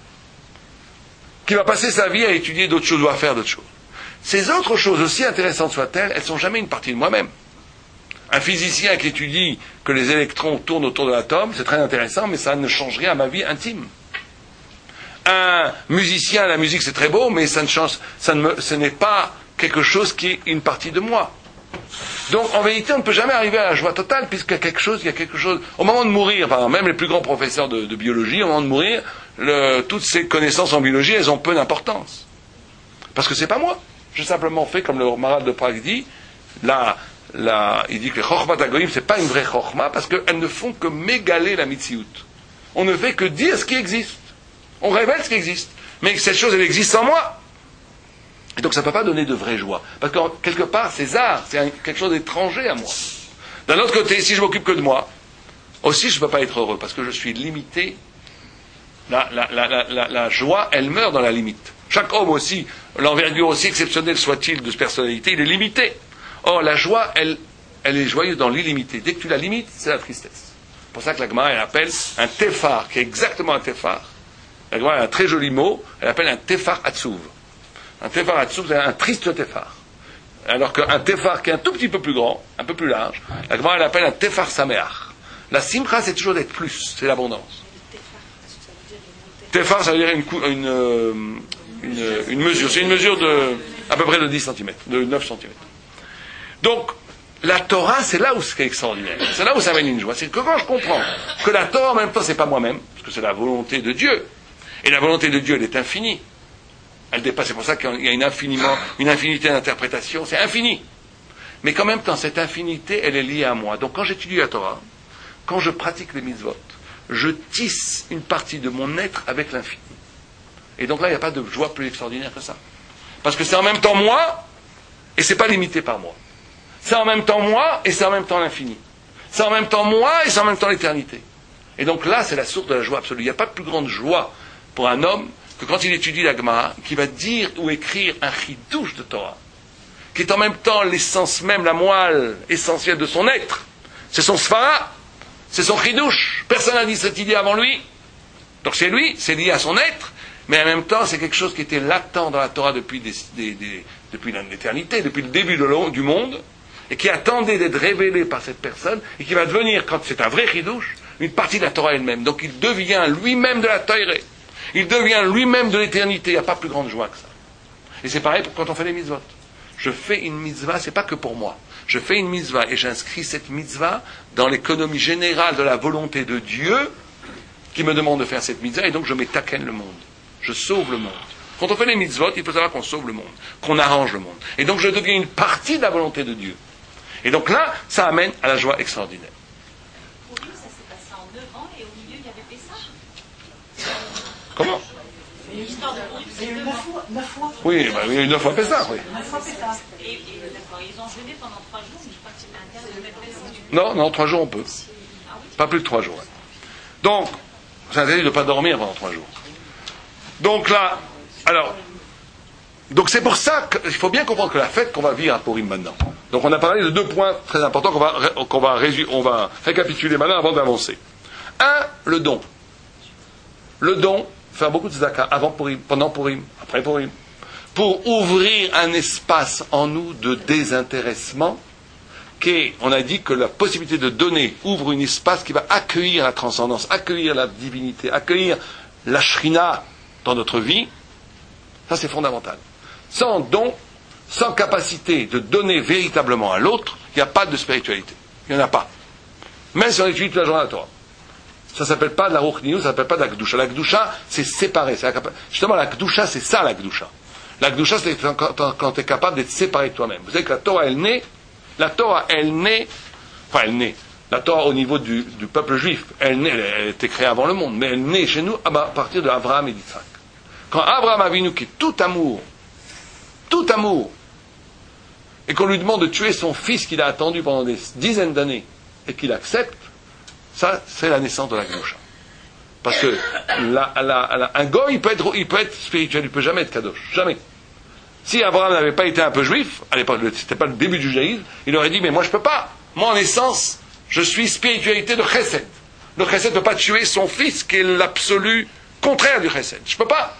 qui va passer sa vie à étudier d'autres choses ou à faire d'autres choses, ces autres choses, aussi intéressantes soient-elles, elles ne sont jamais une partie de moi-même. Un physicien qui étudie que les électrons tournent autour de l'atome, c'est très intéressant, mais ça ne change rien à ma vie intime. un musicien, la musique c'est très beau, mais ça ne change, ça ne me, ce n'est pas quelque chose qui est une partie de moi. Donc en vérité, on ne peut jamais arriver à la joie totale, puisqu'il y a quelque chose, il y a quelque chose. Au moment de mourir, par exemple, même les plus grands professeurs de, de biologie, au moment de mourir, le, toutes ces connaissances en biologie, elles ont peu d'importance. Parce que c'est pas moi. J'ai simplement fait, comme le Maharal de Prague dit, la, la, il dit que les Chochmat Agoïm, c'est pas une vraie Chochma, parce qu'elles ne font que m'égaler la Mitziout. On ne fait que dire ce qui existe. On révèle ce qui existe. Mais cette chose, elle existe sans moi. Et donc ça ne peut pas donner de vraie joie. Parce que quelque part, c'est art, c'est un, quelque chose d'étranger à moi. D'un autre côté, si je m'occupe que de moi, aussi je ne peux pas être heureux, parce que je suis limité. La, la, la, la, la, la joie, elle meurt dans la limite. Chaque homme aussi, l'envergure aussi exceptionnelle soit-il de sa personnalité, il est limité. Or, la joie, elle, elle est joyeuse dans l'illimité. Dès que tu la limites, c'est la tristesse. C'est pour ça que la Gemara, elle appelle un tefar, qui est exactement un tefar. La Gemara a un très joli mot, elle appelle un tefar atzouv. Un tefar atzouv, c'est un triste tefar. Alors qu'un tefar qui est un tout petit peu plus grand, un peu plus large, la Gemara, elle appelle un tefar sameach. La simcha, c'est toujours d'être plus, c'est l'abondance. Tefar, ça veut dire une, une, une, une mesure. C'est une mesure de à peu près de dix centimètres, de neuf centimètres. Donc, la Torah, c'est là où c'est extraordinaire. C'est là où ça amène une joie. C'est que quand je comprends que la Torah, en même temps, c'est pas moi-même, parce que c'est la volonté de Dieu. Et la volonté de Dieu, elle est infinie. Elle dépasse. C'est pour ça qu'il y a une, infiniment, une infinité d'interprétations. C'est infini. Mais qu'en même temps, cette infinité, elle est liée à moi. Donc, quand j'étudie la Torah, quand je pratique les mitzvot, je tisse une partie de mon être avec l'infini. Et donc là, il n'y a pas de joie plus extraordinaire que ça. Parce que c'est en même temps moi, et c'est pas limité par moi. C'est en même temps moi, et c'est en même temps l'infini. C'est en même temps moi, et c'est en même temps l'éternité. Et donc là, c'est la source de la joie absolue. Il n'y a pas de plus grande joie pour un homme que quand il étudie la Gemara, qui va dire ou écrire un chidouche de Torah, qui est en même temps l'essence même, la moelle essentielle de son être. C'est son sfara, c'est son chidouche. Personne n'a dit cette idée avant lui. Donc c'est lui, c'est lié à son être, mais en même temps, c'est quelque chose qui était latent dans la Torah depuis, des, des, des, depuis l'éternité, depuis le début de du monde, et qui attendait d'être révélé par cette personne, et qui va devenir, quand c'est un vrai chidouche, une partie de la Torah elle-même. Donc il devient lui-même de la Torah. Il devient lui-même de l'éternité. Il n'y a pas plus grande joie que ça. Et c'est pareil pour quand on fait les mitzvot. Je fais une mitzvah, c'est pas que pour moi. Je fais une mitzvah et j'inscris cette mitzvah dans l'économie générale de la volonté de Dieu qui me demande de faire cette mitzvah, et donc je m'étaquenne le monde. Je sauve le monde. Quand on fait les mitzvot, il faut savoir qu'on sauve le monde, qu'on arrange le monde. Et donc je deviens une partie de la volonté de Dieu. Et donc là, ça amène à la joie extraordinaire. Pour lui, ça s'est passé en neuf ans et au milieu, il y avait Pessah. Comment? L'histoire de Purim, Il c'est y a eu neuf neuf ans. fois, neuf fois. Oui, bah, il y a eu neuf fois Pessah, oui. Neuf fois Pessah. Et, et d'accord, ils ont jeûné pendant trois jours, mais je crois que c'était interdit de mettre Pessah. Non, non, trois jours on peut. Pas plus de trois jours. Ouais. Donc, c'est interdit de ne pas dormir pendant trois jours. Donc là, alors, donc c'est pour ça qu'il faut bien comprendre que la fête qu'on va vivre à Purim maintenant. Donc on a parlé de deux points très importants qu'on va, qu'on va, résu- on va récapituler maintenant avant d'avancer. Un, le don. Le don, faire beaucoup de tzedaka avant Purim, pendant Purim, après Purim, pour ouvrir un espace en nous de désintéressement, qui est, on a dit que la possibilité de donner ouvre un espace qui va accueillir la transcendance, accueillir la divinité, accueillir la shrina dans notre vie. Ça c'est fondamental. Sans don, sans capacité de donner véritablement à l'autre, il n'y a pas de spiritualité. Il n'y en a pas. Même si on étudie toute la journée à la Torah. Ça ne s'appelle pas de la Ruchniut, ça ne s'appelle pas de la Kedusha. La Kedusha, c'est séparé. C'est la capa- Justement, la Kedusha, c'est ça la Kedusha. La Kedusha, c'est quand, quand tu es capable d'être séparé de toi-même. Vous savez que la Torah, elle naît, la Torah, elle naît, enfin, elle naît. La Torah, au niveau du, du peuple juif, elle naît, elle, elle était créée avant le monde, mais elle naît chez nous à partir d'Abraham et d'Isaac. Quand Abraham Avinu, qui est tout amour, tout amour, et qu'on lui demande de tuer son fils qu'il a attendu pendant des dizaines d'années, et qu'il accepte, ça, c'est la naissance de la Kedusha. Parce que la, la, la, un goy, il peut, être, il peut être spirituel, il ne peut jamais être kadosh. Jamais. Si Abraham n'avait pas été un peu juif, à l'époque, c'était pas le début du judaïsme, il aurait dit, mais moi je ne peux pas. Moi, en essence, je suis spiritualité de chesed. Le chesed ne peut pas tuer son fils, qui est l'absolu contraire du chesed. Je ne peux pas.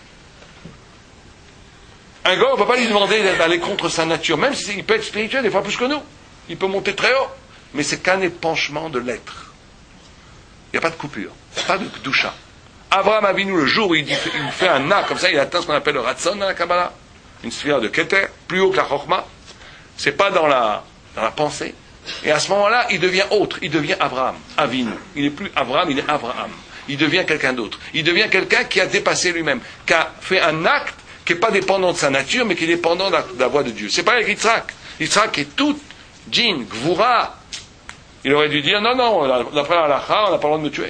Un gars, on ne peut pas lui demander d'aller contre sa nature, même s'il peut être spirituel, des fois plus que nous. Il peut monter très haut. Mais c'est qu'un épanchement de l'être. Il n'y a pas de coupure. Il n'y a pas de kedusha. Abraham Avinu, le jour où il, dit, il fait un acte comme ça, il atteint ce qu'on appelle le Ratzon dans la Kabbalah, une sphère de Keter, plus haut que la Chokhmah. C'est pas dans la, dans la pensée. Et à ce moment-là, il devient autre, il devient Abraham, Avinu. Il n'est plus Abraham, il est Abraham. Il devient quelqu'un d'autre. Il devient quelqu'un qui a dépassé lui-même, qui a fait un acte qui n'est pas dépendant de sa nature, mais qui est dépendant de la, de la voix de Dieu. C'est pas avec Yitzhak. Yitzhak est tout djinn, gvura. Il aurait dû dire, non, non, d'après la halakha, on n'a pas le droit de me tuer.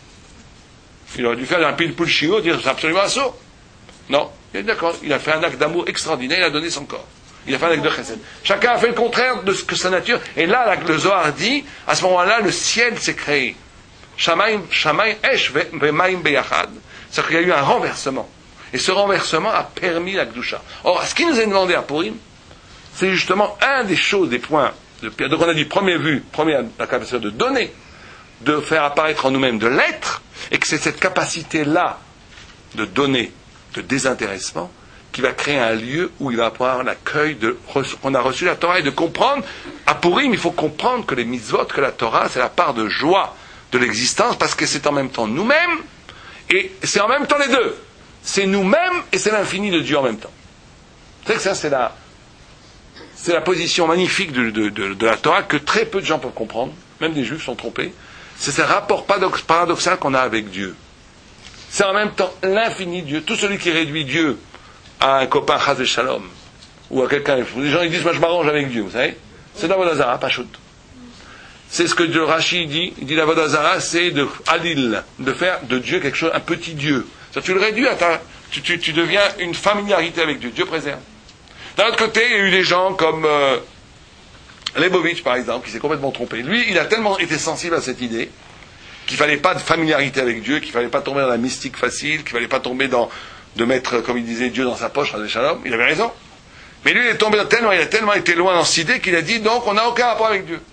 Il aurait dû faire un pile poul chio, dire, c'est absolument assaut. Non, il est d'accord, il a fait un acte d'amour extraordinaire, il a donné son corps. Il a fait un acte de chesed. Chacun a fait le contraire de ce que sa nature. Et là, le Zohar dit, à ce moment-là, le ciel s'est créé. Shamaim, shamaim, esh, vemaim beyachad. C'est-à-dire qu'il y a eu un renversement. Et ce renversement a permis la Kedusha. Or, ce qui nous est demandé à Purim, c'est justement un des choses, des points, de, donc on a dit, premier vue, première, la capacité de donner, de faire apparaître en nous-mêmes de l'être, et que c'est cette capacité-là de donner, de désintéressement, qui va créer un lieu où il va avoir l'accueil de qu'on a reçu la Torah et de comprendre. À Purim, il faut comprendre que les mitzvot, que la Torah, c'est la part de joie de l'existence, parce que c'est en même temps nous-mêmes, et c'est en même temps les deux. C'est nous-mêmes et c'est l'infini de Dieu en même temps. Vous savez que ça, c'est la, c'est la position magnifique de, de, de, de la Torah que très peu de gens peuvent comprendre, même des juifs sont trompés. C'est ce rapport paradoxal qu'on a avec Dieu. C'est en même temps l'infini de Dieu. Tout celui qui réduit Dieu à un copain chas et shalom, ou à quelqu'un, les gens ils disent, moi je m'arrange avec Dieu, vous savez, c'est l'avodah zara, pas chout. C'est ce que le Rashi dit, il dit l'avodah zara, c'est de halil, de faire de Dieu quelque chose, un petit Dieu. Tu le réduis à ta, tu, tu, tu deviens une familiarité avec Dieu. Dieu préserve. D'un autre côté, il y a eu des gens comme euh, Lebovitch, par exemple, qui s'est complètement trompé. Lui, il a tellement été sensible à cette idée qu'il fallait pas de familiarité avec Dieu, qu'il fallait pas tomber dans la mystique facile, qu'il fallait pas tomber dans de mettre, comme il disait, Dieu dans sa poche, Chas Shalom. Il avait raison. Mais lui, il est tombé tellement, il a tellement été loin dans cette idée qu'il a dit, donc, on n'a aucun rapport avec Dieu.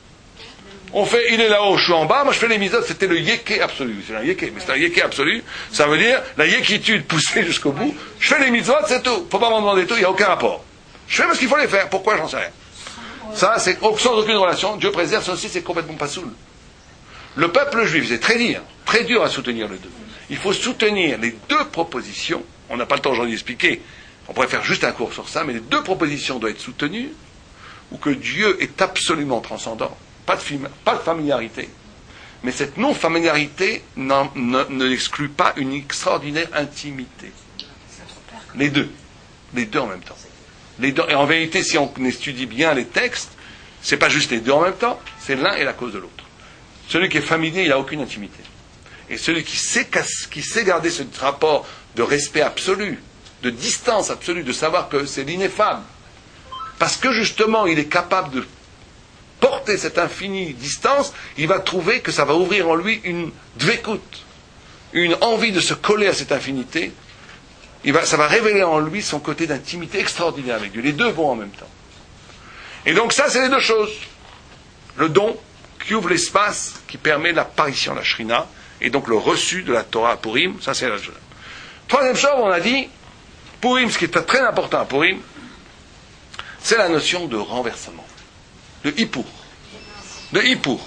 On fait, il est là-haut, je suis en bas, moi je fais les mitzvot, c'était le yéké absolu. C'est un yéké, mais c'est un yéké absolu. Ça veut dire la yékitude poussée jusqu'au bout. Je fais les mitzvot, c'est tout. Faut pas m'en demander tout, il n'y a aucun rapport. Je fais parce qu'il faut les faire. Pourquoi, j'en sais rien. Ça, c'est sans aucune relation. Dieu préserve, ça aussi, c'est complètement pas soul. Le peuple juif, c'est très dur, très dur à soutenir le deux. Il faut soutenir les deux propositions. On n'a pas le temps aujourd'hui d'expliquer. On pourrait faire juste un cours sur ça, mais les deux propositions doivent être soutenues, ou que Dieu est absolument transcendant. Pas de, film, pas de familiarité. Mais cette non-familiarité ne, ne l'exclut pas une extraordinaire intimité. Les deux. Les deux en même temps. Les deux. Et en vérité, si on étudie bien les textes, c'est pas juste les deux en même temps, c'est l'un et la cause de l'autre. Celui qui est familier, il n'a aucune intimité. Et celui qui sait, qui sait garder ce rapport de respect absolu, de distance absolue, de savoir que c'est l'ineffable, parce que justement, il est capable de porter cette infinie distance, il va trouver que ça va ouvrir en lui une dvekut, une envie de se coller à cette infinité. Il va, ça va révéler en lui son côté d'intimité extraordinaire avec Dieu. Les deux vont en même temps. Et donc ça, c'est les deux choses. Le don qui ouvre l'espace, qui permet l'apparition de la Shrina, et donc le reçu de la Torah à Purim, ça c'est la chose. Troisième chose, on a dit, Purim, ce qui est très important à Purim, c'est la notion de renversement. De Hippour. De Hippour.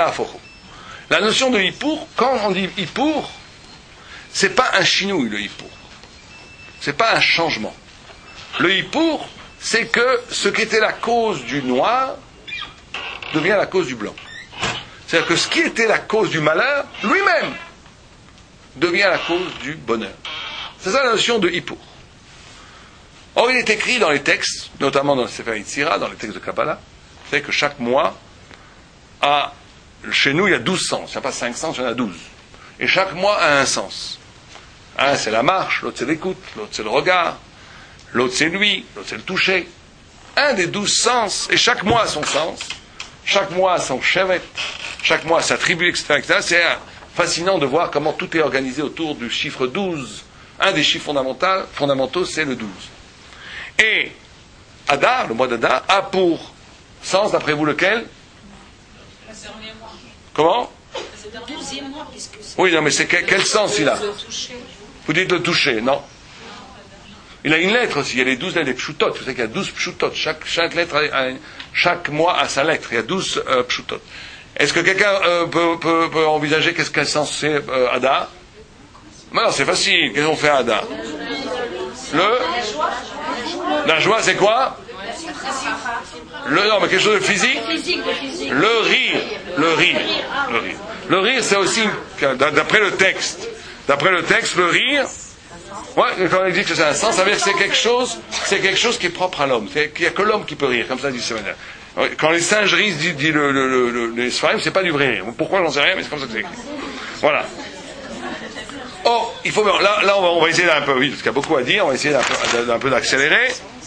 La notion de Hippour, quand on dit Hippour, c'est pas un chinouille, le Hippour. C'est pas un changement. Le Hippour, c'est que ce qui était la cause du noir devient la cause du blanc. C'est-à-dire que ce qui était la cause du malheur, lui-même, devient la cause du bonheur. C'est ça la notion de Hippour. Or, il est écrit dans les textes, notamment dans le Sefer Yetzira, dans les textes de Kabbalah, c'est que chaque mois, a, chez nous, il y a douze sens. Il n'y a pas cinq sens, il y en a douze. Et chaque mois a un sens. Un, c'est la marche, l'autre, c'est l'écoute, l'autre, c'est le regard, l'autre, c'est lui, l'autre, c'est le toucher. Un des douze sens, et chaque mois a son sens, chaque mois a son chevet, chaque mois a sa tribu, et cetera, et cetera. C'est fascinant de voir comment tout est organisé autour du chiffre douze. Un des chiffres fondamentaux, fondamentaux c'est le douze. Et Adar, le mois d'Adar, a pour sens, d'après vous, lequel? Le dernier mois. Comment? C'est le douzième mois, puisque c'est... Oui, non, mais c'est quel, quel sens il a? Vous dites le toucher, non? Il a une lettre aussi, il y a les douze lettres des pshutot. Vous savez qu'il y a douze pshutot. Chaque, chaque, lettre a, a, chaque mois a sa lettre. Il y a douze euh, pshutot. Est-ce que quelqu'un euh, peut, peut, peut envisager qu'est-ce quel sens c'est euh, Adar? Maintenant, c'est facile. Qu'est-ce qu'on fait à Ada? Le La joie, c'est quoi? Le, non, mais quelque chose de physique. Le rire. Le rire. Le rire. Le rire, c'est aussi, d'après le texte, d'après le texte, le rire, ouais, quand on dit que c'est un sens, ça veut dire que c'est quelque chose, c'est quelque chose qui est propre à l'homme. Il n'y a que l'homme qui peut rire, comme ça dit Séminaire. Quand les singes rient, dit, dit le, le, le, le, les Sfarim, c'est pas du vrai rire. Pourquoi, j'en sais rien, mais c'est comme ça que c'est écrit. Voilà. Oh, il faut, là, là on, va, on va essayer d'un peu, oui, parce qu'il y a beaucoup à dire, on va essayer d'un peu, d'un peu d'accélérer.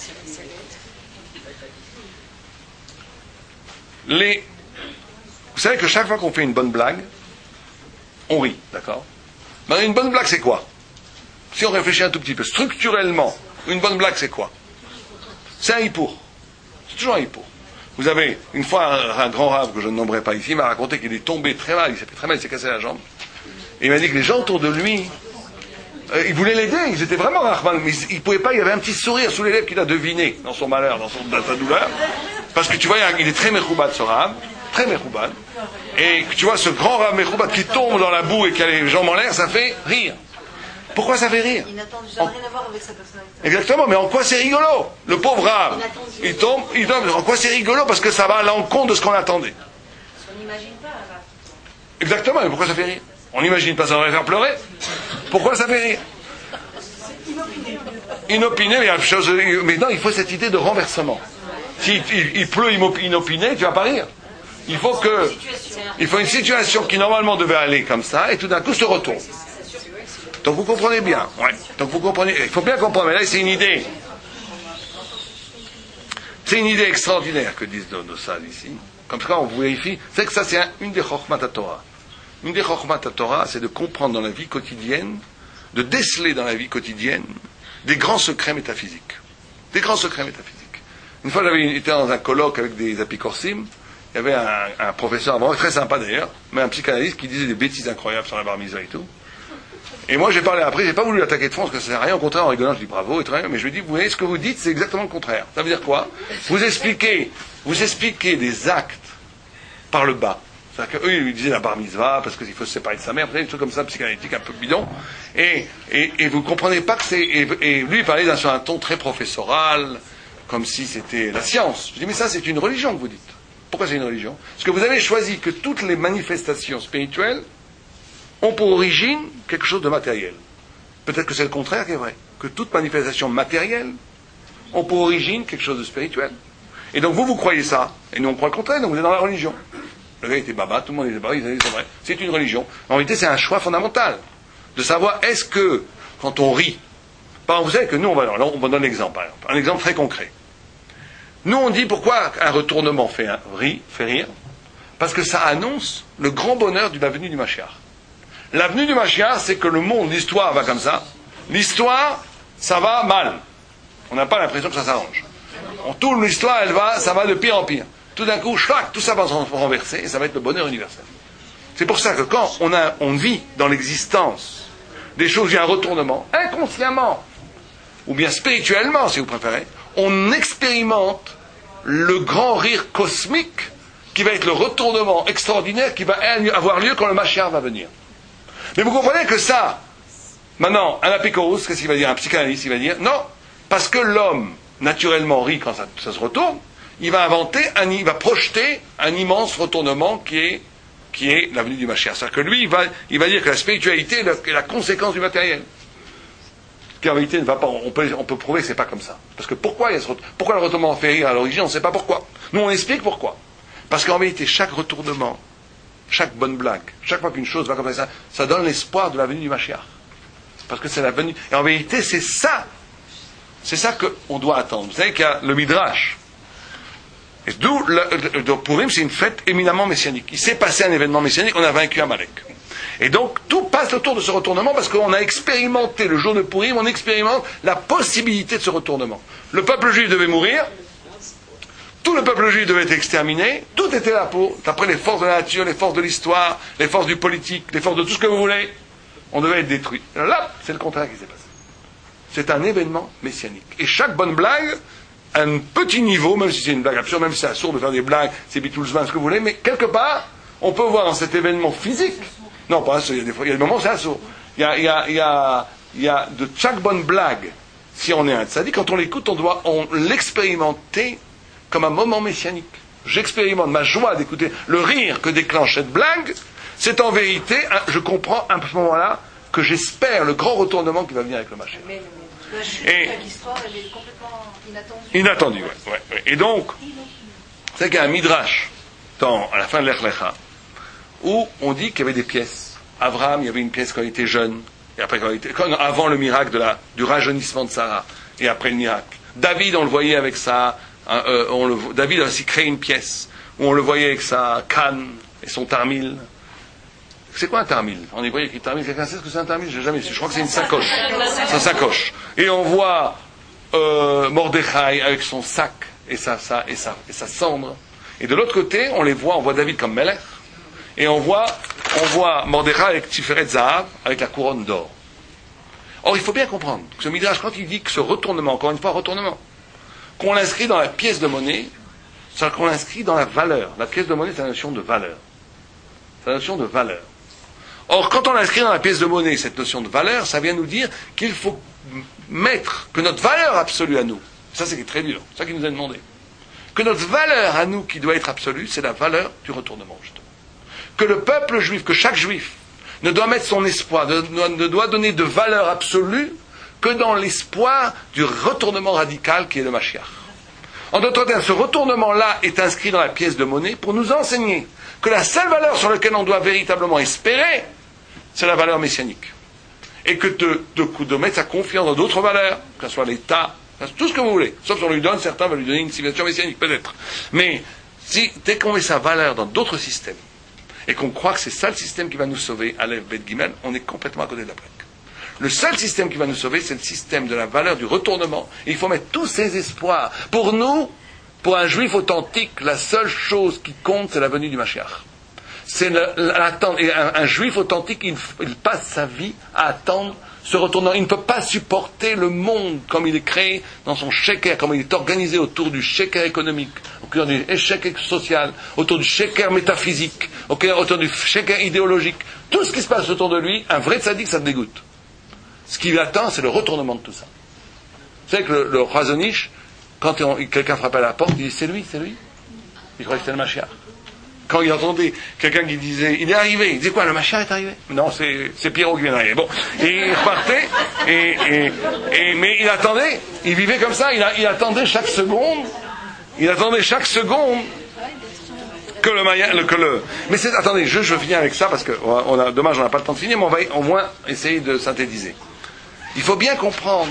Les, vous savez que chaque fois qu'on fait une bonne blague, on rit, d'accord? Mais une bonne blague, c'est quoi? Si on réfléchit un tout petit peu, structurellement, une bonne blague, c'est quoi? C'est un hippour. C'est toujours un hippour. Vous avez, une fois, un, un grand rave que je ne nommerai pas ici, m'a raconté qu'il est tombé très mal, il s'est fait très mal, il s'est cassé la jambe. Et il m'a dit que les gens autour de lui, euh, ils voulaient l'aider, ils étaient vraiment rahman, mais ils ne pouvaient pas, il y avait un petit sourire sous les lèvres qu'il a deviné dans son malheur, dans, son, dans sa douleur. Parce que tu vois, il est très mechoubad, ce rave, très mechoubad. Et tu vois, ce grand rave mechoubad qui tombe dans la boue et qui a les jambes en l'air, ça fait rire. Pourquoi ça fait rire? Il n'attend jamais rien à voir avec sa personnalité. Exactement, mais en quoi c'est rigolo? Le pauvre rave, il tombe, il tombe, en quoi c'est rigolo? Parce que ça va à l'encontre de ce qu'on attendait. On n'imagine pas, là. Exactement, mais pourquoi ça fait rire? On n'imagine pas, ça devrait faire pleurer. Pourquoi ça fait rire? Inopiné. Inopiné, mais il y a chose, mais non, il faut cette idée de renversement. Si il, il pleut inopiné, tu vas pas rire. Il faut que, il faut une situation qui normalement devait aller comme ça, et tout d'un coup se retourne. Donc vous comprenez bien, ouais. Donc vous comprenez, il faut bien comprendre, mais là c'est une idée. C'est une idée extraordinaire que disent nos, nos salles ici. Comme ça on vous vérifie, c'est que ça c'est un, une des chokhmat Torah. Une des chokhmat Torah, c'est de comprendre dans la vie quotidienne, de déceler dans la vie quotidienne des grands secrets métaphysiques. Des grands secrets métaphysiques. Une fois j'avais été dans un colloque avec des apicorsim, il y avait un, un professeur, vraiment très sympa d'ailleurs, mais un psychanalyste qui disait des bêtises incroyables sur la bar mitzvah et tout. Et moi j'ai parlé après, j'ai pas voulu l'attaquer de fond parce que ça sert à rien, au contraire en rigolant je dis bravo et très bien, mais je lui dis vous voyez ce que vous dites c'est exactement le contraire. Ça veut dire quoi? Vous expliquez, vous expliquez des actes par le bas. C'est-à-dire qu'eux ils disaient la bar mitzvah parce qu'il faut se séparer de sa mère, des trucs comme ça psychanalytique un peu bidon, et, et, et vous comprenez pas que c'est, et, et lui il parlait d'un, sur un ton très professoral, comme si c'était la science. Je dis mais ça c'est une religion que vous dites. Pourquoi c'est une religion? Parce que vous avez choisi que toutes les manifestations spirituelles ont pour origine quelque chose de matériel. Peut-être que c'est le contraire qui est vrai. Que toute manifestation matérielle ont pour origine quelque chose de spirituel. Et donc vous, vous croyez ça. Et nous, on croit le contraire, donc vous êtes dans la religion. Le gars était baba, tout le monde était baba, ils c'est vrai. C'est une religion. En réalité, c'est un choix fondamental. De savoir, est-ce que, quand on rit, par exemple, vous savez que nous, on va, on va donner un exemple, par exemple. Un exemple très concret. Nous, on dit pourquoi un retournement fait, un, rit, fait rire. Parce que ça annonce le grand bonheur de la venue du Mashiach. La venue du Mashiach, c'est que le monde, l'histoire va comme ça. L'histoire, ça va mal. On n'a pas l'impression que ça s'arrange. On tourne l'histoire, elle va, ça va de pire en pire. Tout d'un coup, chlac, tout ça va se renverser et ça va être le bonheur universel. C'est pour ça que quand on, a, on vit dans l'existence des choses, il y a un retournement, inconsciemment, ou bien spirituellement, si vous préférez, on expérimente le grand rire cosmique qui va être le retournement extraordinaire qui va avoir lieu quand le Mashiach va venir. Mais vous comprenez que ça, maintenant, un apikoros, qu'est-ce qu'il va dire? Un psychanalyste, il va dire, non, parce que l'homme, naturellement, rit quand ça, ça se retourne, il va inventer, un, il va projeter un immense retournement qui est, qui est la venue du Mashiach. C'est-à-dire que lui, il va, il va dire que la spiritualité est la, est la conséquence du matériel. Qui en réalité ne va pas, on peut, on peut prouver que c'est pas comme ça. Parce que pourquoi, il y a ce, pourquoi le retournement fait rire à l'origine, on ne sait pas pourquoi. Nous, on explique pourquoi. Parce qu'en réalité, chaque retournement, chaque bonne blague, chaque fois qu'une chose va comme ça, ça donne l'espoir de la venue du Mashiach. Parce que c'est la venue. Et en vérité, c'est ça. C'est ça qu'on doit attendre. Vous savez qu'il y a le Midrash. Et d'où, le, le, Purim, c'est une fête éminemment messianique. Il s'est passé un événement messianique, on a vaincu Amalek. Et donc, tout passe autour de ce retournement parce qu'on a expérimenté le jour de Purim, on expérimente la possibilité de ce retournement. Le peuple juif devait mourir. Tout le peuple juif devait être exterminé, tout était là pour, d'après les forces de la nature, les forces de l'histoire, les forces du politique, les forces de tout ce que vous voulez, on devait être détruit. Alors là, c'est le contraire qui s'est passé. C'est un événement messianique. Et chaque bonne blague, à un petit niveau, même si c'est une blague absurde, même si c'est absurde de faire des blagues, c'est bitoulzman, ce que vous voulez, mais quelque part, on peut voir dans cet événement physique, non pas, il y a des, fois, il y a des moments où c'est absurde, Il y a, il y a, il y a, il y a de chaque bonne blague, si on est un tzaddik, quand on l'écoute, on doit on l'expérimenter comme un moment messianique. J'expérimente ma joie d'écouter le rire que déclenche cette blague. C'est en vérité, je comprends à ce moment-là que j'espère le grand retournement qui va venir avec le Mashiach. Mais, mais la chute Et, de l'histoire, elle est complètement inattendue. Inattendu, ouais, ouais, ouais. Et donc, c'est qu'il y a un midrash dans, à la fin de l'Ech Lecha où on dit qu'il y avait des pièces. Abraham, il y avait une pièce quand il était jeune, et après quand il était, quand, avant le miracle de la, du rajeunissement de Sarah, et après le miracle. David, on le voyait avec sa, euh, on le, David a aussi créé une pièce où on le voyait avec sa canne et son tarmil. C'est quoi un tarmil? En hébreu, il y a écrit tarmil. Quelqu'un sait ce que c'est un tarmil? Je n'ai jamais su. Je crois que c'est une sacoche. C'est une sacoche. Et on voit euh, Mordechai avec son sac et sa, sa, et, sa, et sa cendre. Et de l'autre côté, on les voit, on voit David comme Melech. Et on voit, on voit Mordechai avec Tiferet Zahav, avec la couronne d'or. Or, il faut bien comprendre que ce Midrash, quand il dit que ce retournement, encore une fois, retournement, qu'on l'inscrit dans la pièce de monnaie, c'est qu'on l'inscrit dans la valeur. La pièce de monnaie, c'est la notion de valeur. C'est la notion de valeur. Or, quand on l'inscrit dans la pièce de monnaie, cette notion de valeur, ça vient nous dire qu'il faut mettre, que notre valeur absolue à nous, ça c'est très dur, c'est ça qui nous est demandé, que notre valeur à nous qui doit être absolue, c'est la valeur du retournement, justement. Que le peuple juif, que chaque juif, ne doit mettre son espoir, ne, ne doit donner de valeur absolue que dans l'espoir du retournement radical qui est le Mashiach. En d'autres termes, ce retournement-là est inscrit dans la pièce de monnaie pour nous enseigner que la seule valeur sur laquelle on doit véritablement espérer, c'est la valeur messianique. Et que de, de, de mettre sa confiance dans d'autres valeurs, que ce soit l'État, tout ce que vous voulez, sauf si on lui donne, certains veulent lui donner une civilisation messianique, peut-être. Mais si, dès qu'on met sa valeur dans d'autres systèmes, et qu'on croit que c'est ça le système qui va nous sauver, Aleph, Bet, Gimel, on est complètement à côté de la plaque. Le seul système qui va nous sauver, c'est le système de la valeur du retournement. Et il faut mettre tous ses espoirs. Pour nous, pour un juif authentique, la seule chose qui compte, c'est la venue du Mashiach. C'est l'attendre. Et un, un juif authentique, il, il passe sa vie à attendre ce retournement. Il ne peut pas supporter le monde comme il est créé dans son sheker, comme il est organisé autour du sheker économique, autour du sheker social, autour du sheker métaphysique, autour du sheker idéologique. Tout ce qui se passe autour de lui, un vrai tzaddik, ça te dégoûte. Ce qu'il attend, c'est le retournement de tout ça. Vous savez que le, le Chazonish, quand on, quelqu'un frappait à la porte, il dit c'est lui, c'est lui. Il croyait que c'était le Mashiach. Quand il entendait quelqu'un qui disait il est arrivé, il disait quoi, le Mashiach est arrivé? Non, c'est, c'est Pierrot qui vient d'arriver. Bon, et il repartait, et, et, et, mais il attendait, il vivait comme ça, il, a, il attendait chaque seconde, il attendait chaque seconde que le Maya, le, que le. Mais c'est, attendez, je, je finis avec ça parce que on a, dommage, on n'a pas le temps de finir, mais on va au moins essayer de synthétiser. Il faut bien comprendre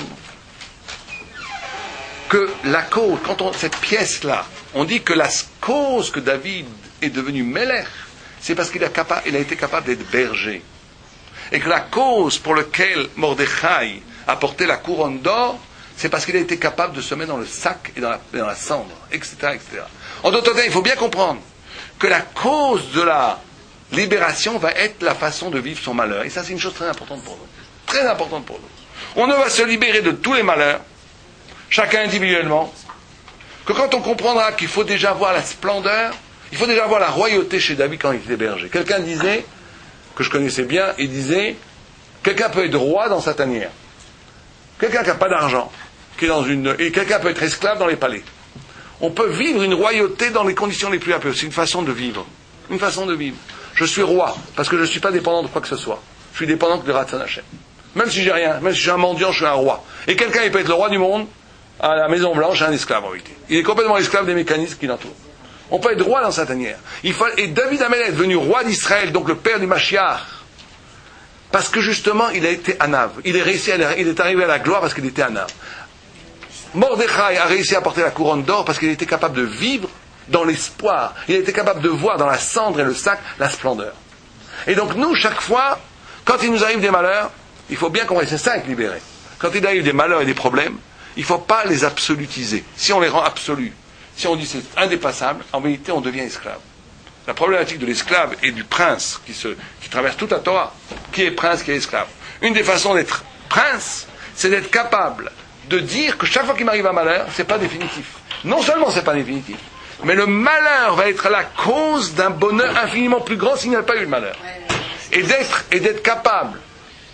que la cause, quand on, cette pièce-là, on dit que la cause que David est devenu Melech, c'est parce qu'il a, capa- il a été capable d'être berger. Et que la cause pour laquelle Mordechai a porté la couronne d'or, c'est parce qu'il a été capable de se mettre dans le sac et dans la, et dans la cendre, et cetera, et cetera. En d'autres termes, il faut bien comprendre que la cause de la libération va être la façon de vivre son malheur. Et ça, c'est une chose très importante pour nous. Très importante pour nous. On ne va se libérer de tous les malheurs, chacun individuellement, que quand on comprendra qu'il faut déjà voir la splendeur, il faut déjà voir la royauté chez David quand il était berger. Quelqu'un disait, que je connaissais bien, il disait, quelqu'un peut être roi dans sa tanière. Quelqu'un qui n'a pas d'argent, qui est dans une, et quelqu'un peut être esclave dans les palais. On peut vivre une royauté dans les conditions les plus apaisées. C'est une façon de vivre. Une façon de vivre. Je suis roi, parce que je ne suis pas dépendant de quoi que ce soit. Je suis dépendant de Ratsan Hashem. Même si j'ai rien, même si je suis un mendiant, je suis un roi. Et quelqu'un, il peut être le roi du monde, à la Maison Blanche, un esclave en réalité. Il est complètement esclave des mécanismes qui l'entourent. On peut être roi dans sa tanière. Il faut, et David Amelech est devenu roi d'Israël, donc le père du Mashiach, parce que justement, il a été Anav. Il est réussi, à, il est arrivé à la gloire parce qu'il était Anav. Mordechai a réussi à porter la couronne d'or parce qu'il était capable de vivre dans l'espoir. Il était capable de voir dans la cendre et le sac la splendeur. Et donc nous, chaque fois, quand il nous arrive des malheurs, il faut bien qu'on reste, c'est ça être libéré. Quand il arrive des malheurs et des problèmes, il ne faut pas les absolutiser. Si on les rend absolus, si on dit c'est indépassable, en vérité on devient esclave. La problématique de l'esclave et du prince qui, se, qui traverse toute la Torah, qui est prince, qui est esclave. Une des façons d'être prince, c'est d'être capable de dire que chaque fois qu'il m'arrive un malheur, c'est pas définitif. Non seulement c'est pas définitif, mais le malheur va être la cause d'un bonheur infiniment plus grand s'il n'y avait pas eu le malheur. Et d'être, et d'être capable,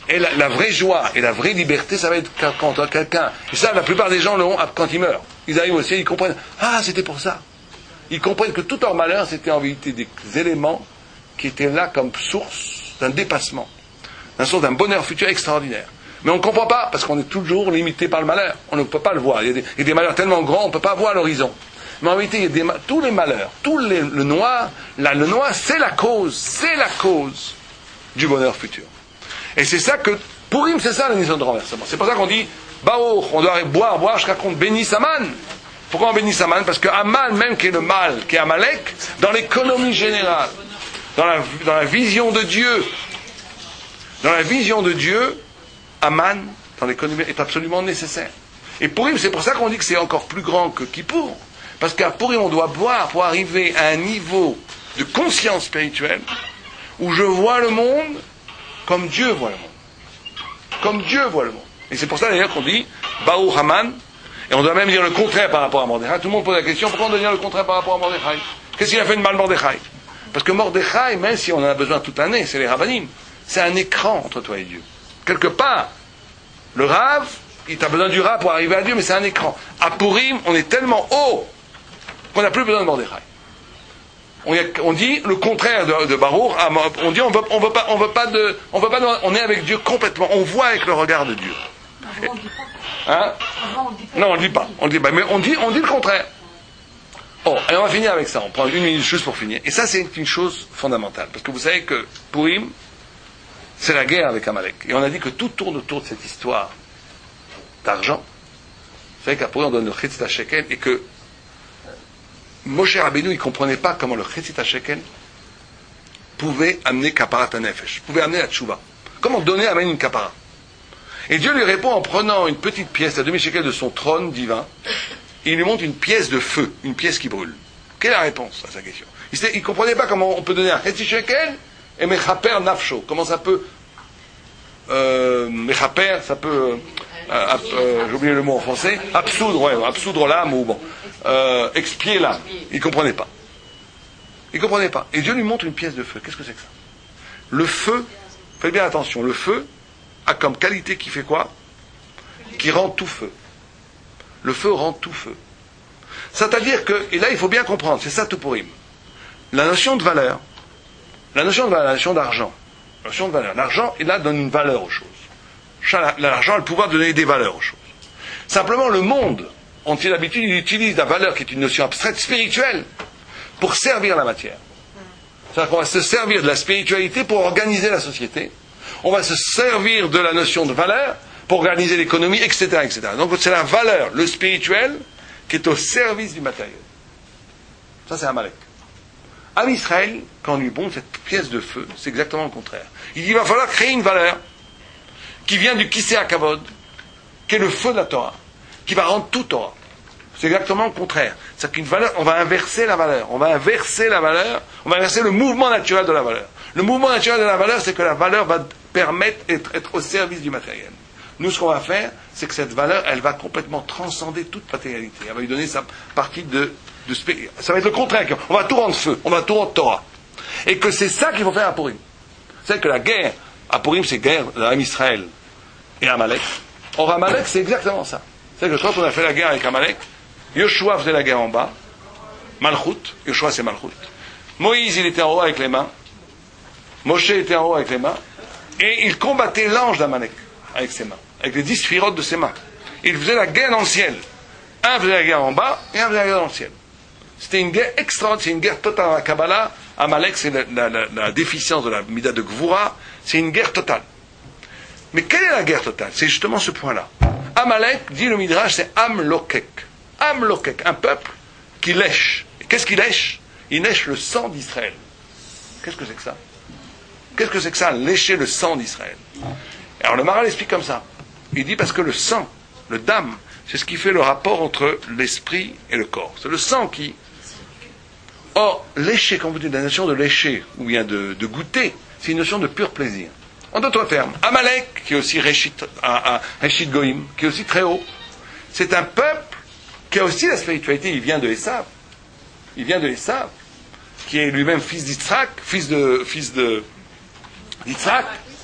Et la, la vraie joie et la vraie liberté, ça va être quand quelqu'un... Et ça, la plupart des gens l'ont quand ils meurent. Ils arrivent au ciel, ils comprennent. Ah, c'était pour ça. Ils comprennent que tout leur malheur, c'était en vérité des éléments qui étaient là comme source d'un dépassement, d'un source d'un bonheur futur extraordinaire. Mais on ne comprend pas, parce qu'on est toujours limité par le malheur. On ne peut pas le voir. Il y a des, il y a des malheurs tellement grands, on ne peut pas voir l'horizon. Mais en vérité, il y a des, tous les malheurs, tout les, le noir, là, le noir, c'est la cause, c'est la cause du bonheur futur. Et c'est ça que, Purim, c'est ça la mission de renversement. C'est pour ça qu'on dit, Baruch, on doit boire, boire, je raconte, bénisse Aman. Pourquoi on bénisse Aman? Parce que Aman, même qui est le mal, qui est Amalek, dans l'économie générale, dans la, dans la vision de Dieu, dans la vision de Dieu, Aman, dans l'économie, est absolument nécessaire. Et Purim, c'est pour ça qu'on dit que c'est encore plus grand que Kippour. Parce qu'à Purim, on doit boire pour arriver à un niveau de conscience spirituelle où je vois le monde comme Dieu voit le monde. Comme Dieu voit le monde. Et c'est pour ça d'ailleurs qu'on dit Baruch Haman, et on doit même dire le contraire par rapport à Mordechai. Tout le monde pose la question, pourquoi on doit dire le contraire par rapport à Mordechai? Qu'est-ce qu'il a fait de mal Mordechai? Parce que Mordechai, même si on en a besoin toute l'année, c'est les Rabbanim, c'est un écran entre toi et Dieu. Quelque part, le Rav, il t'a besoin du Rav pour arriver à Dieu, mais c'est un écran. À Purim, on est tellement haut qu'on n'a plus besoin de Mordechai. On, on dit le contraire de, de Baruch. On dit on veut, on veut pas, on veut pas de, on veut pas de, on est avec Dieu complètement. On voit avec le regard de Dieu. Avant, on dit pas. Hein? Avant, on dit pas. Non, on ne dit pas. On dit pas. Mais on dit, on dit le contraire. Oh, et on va finir avec ça. On prend une minute juste pour finir. Et ça, c'est une chose fondamentale, parce que vous savez que Purim, c'est la guerre avec Amalek. Et on a dit que tout tourne autour de cette histoire d'argent. Vous savez qu'à Purim, on donne le Chetzit HaShekel et que Moshe Rabbeinu, il ne comprenait pas comment le Chetzit HaShekel pouvait amener Kaparat HaNefesh, pouvait amener la Tchouva. Comment donner amène une Kapara? Et Dieu lui répond en prenant une petite pièce, la demi-shekel de son trône divin, et il lui montre une pièce de feu, une pièce qui brûle. Quelle est la réponse à sa question? Il ne comprenait pas comment on peut donner un Chetzit HaShekel et Mechaper Nafsho. Comment ça peut... Euh, Mechaper, ça peut... Euh, euh, j'ai oublié le mot en français, absoudre, ouais, absoudre l'âme ou bon, euh, expier l'âme. Il ne comprenait pas. Il ne comprenait pas. Et Dieu lui montre une pièce de feu. Qu'est-ce que c'est que ça? Le feu, faites bien attention, le feu a comme qualité qui fait quoi? Qui rend tout feu. Le feu rend tout feu. C'est-à-dire que, et là il faut bien comprendre, c'est ça tout Purim. La notion de valeur, la notion de valeur, la notion d'argent, la notion de valeur, l'argent, il là donne une valeur aux choses. L'argent a le pouvoir de donner des valeurs aux choses. Simplement, le monde, on tient l'habitude, il utilise la valeur qui est une notion abstraite spirituelle pour servir la matière. C'est-à-dire qu'on va se servir de la spiritualité pour organiser la société. On va se servir de la notion de valeur pour organiser l'économie, et cetera, et cetera. Donc c'est la valeur, le spirituel, qui est au service du matériel. Ça, c'est Amalek. À Israël, quand on lui montre cette pièce de feu, c'est exactement le contraire. Il dit, il va falloir créer une valeur qui vient du Kisei HaKavod, qui est le feu de la Torah, qui va rendre tout Torah. C'est exactement le contraire. C'est qu'une valeur, on va inverser la valeur. On va inverser la valeur, on va inverser le mouvement naturel de la valeur. Le mouvement naturel de la valeur, c'est que la valeur va permettre d'être être au service du matériel. Nous, ce qu'on va faire, c'est que cette valeur, elle va complètement transcender toute matérialité. Elle va lui donner sa partie de... de ça va être le contraire. On va tout rendre feu, on va tout rendre Torah. Et que c'est ça qu'il faut faire à Purim. C'est que la guerre, à Purim, c'est guerre d'Am Israël et Amalek. Or, Amalek, c'est exactement ça. C'est que quand on a fait la guerre avec Amalek, Yoshua faisait la guerre en bas, Malchut, Yoshua c'est Malchut. Moïse, il était en haut avec les mains, Moshe était en haut avec les mains, et il combattait l'ange d'Amalek avec ses mains, avec les dix sphirotes de ses mains. Il faisait la guerre dans le ciel. Un faisait la guerre en bas, et un faisait la guerre dans le ciel. C'était une guerre extraordinaire, c'est une guerre totale dans la Kabbalah. Amalek, c'est la, la, la, la déficience de la Mida de Gvura, c'est une guerre totale. Mais quelle est la guerre totale? C'est justement ce point-là. Amalek, dit le Midrash, c'est Amlokek. Amlokek, un peuple qui lèche. Et qu'est-ce qu'il lèche? Il lèche le sang d'Israël. Qu'est-ce que c'est que ça? Qu'est-ce que c'est que ça, lécher le sang d'Israël? Alors le Maharal explique comme ça. Il dit parce que le sang, le dam, c'est ce qui fait le rapport entre l'esprit et le corps. C'est le sang qui... Or, lécher, quand vous dites la notion de lécher, ou bien de, de goûter, c'est une notion de pur plaisir. En d'autres termes, Amalek, qui est aussi Reshit, Reshit Goïm, qui est aussi très haut, c'est un peuple qui a aussi la spiritualité. Il vient de Esav. Il vient de Esav, qui est lui-même fils d'Yitzhak, fils de, fils de, d'Yitzhak,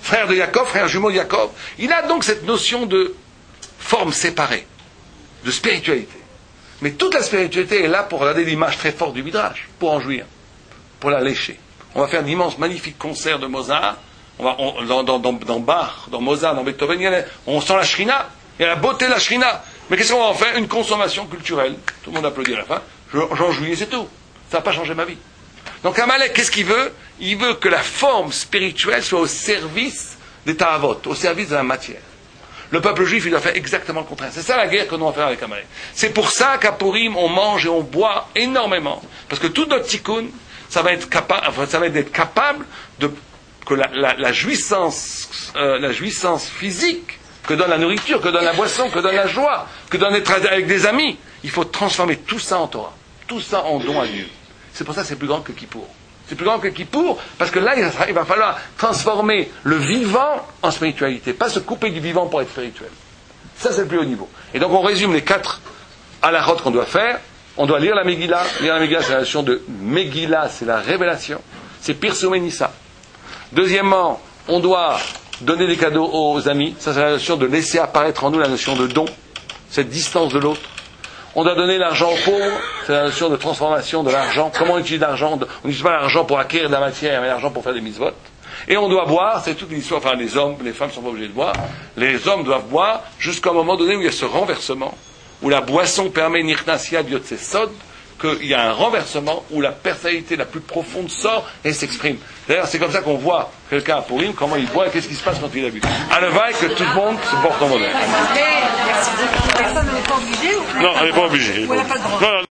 frère de Yaakov, frère jumeau de Yaakov. Il a donc cette notion de forme séparée, de spiritualité. Mais toute la spiritualité est là pour regarder l'image très forte du Midrash, pour en jouir, pour la lécher. On va faire d'immenses, magnifiques concerts de Mozart. On va, on, dans, dans, dans, dans Bach, dans Mozart, dans Beethoven, il y a, on sent la shrina, il y a la beauté de la shrina. Mais qu'est-ce qu'on va en faire? Une consommation culturelle. Tout le monde applaudit à la fin. J'en jouis et c'est tout. Ça n'a pas changé ma vie. Donc Amalek, qu'est-ce qu'il veut? Il veut que la forme spirituelle soit au service des ta'avot, au service de la matière. Le peuple juif, il doit faire exactement le contraire. C'est ça la guerre que nous allons faire avec Amalek. C'est pour ça qu'à Purim, on mange et on boit énormément. Parce que tout notre tikkun, ça va être capable, enfin, ça va être capable de, que la, la, la jouissance, euh, la jouissance physique que donne la nourriture, que donne la boisson, que donne la joie, que donne être avec des amis, il faut transformer tout ça en Torah. Tout ça en don à Dieu. C'est pour ça que c'est plus grand que Kippour. C'est plus grand que Kippour, parce que là, il va falloir transformer le vivant en spiritualité, pas se couper du vivant pour être spirituel. Ça, c'est le plus haut niveau. Et donc, on résume les quatre halachot qu'on doit faire. On doit lire la Megillah. Lire la Megillah, c'est la notion de Megillah, c'est la révélation. C'est Pirsumei Nissa. Deuxièmement, on doit donner des cadeaux aux amis. Ça, c'est la notion de laisser apparaître en nous la notion de don, cette distance de l'autre. On doit donner l'argent aux pauvres, c'est la notion de transformation de l'argent. Comment on utilise l'argent? On n'utilise pas l'argent pour acquérir de la matière, mais l'argent pour faire des mitzvot. Et on doit boire, c'est toute l'histoire, enfin les hommes, les femmes ne sont pas obligés de boire, les hommes doivent boire jusqu'à un moment donné où il y a ce renversement, où la boisson permet Nirnasia Biotsesod, qu'il y a un renversement où la personnalité la plus profonde sort et s'exprime. D'ailleurs, c'est comme ça qu'on voit quelqu'un à Purim, comment il boit et qu'est-ce qui se passe quand il a bu. À levaille que tout le monde se porte en modèle. Personne n'est pas obligé ou Non, elle n'est pas obligée. Ou elle n'a pas le droit. Non, non,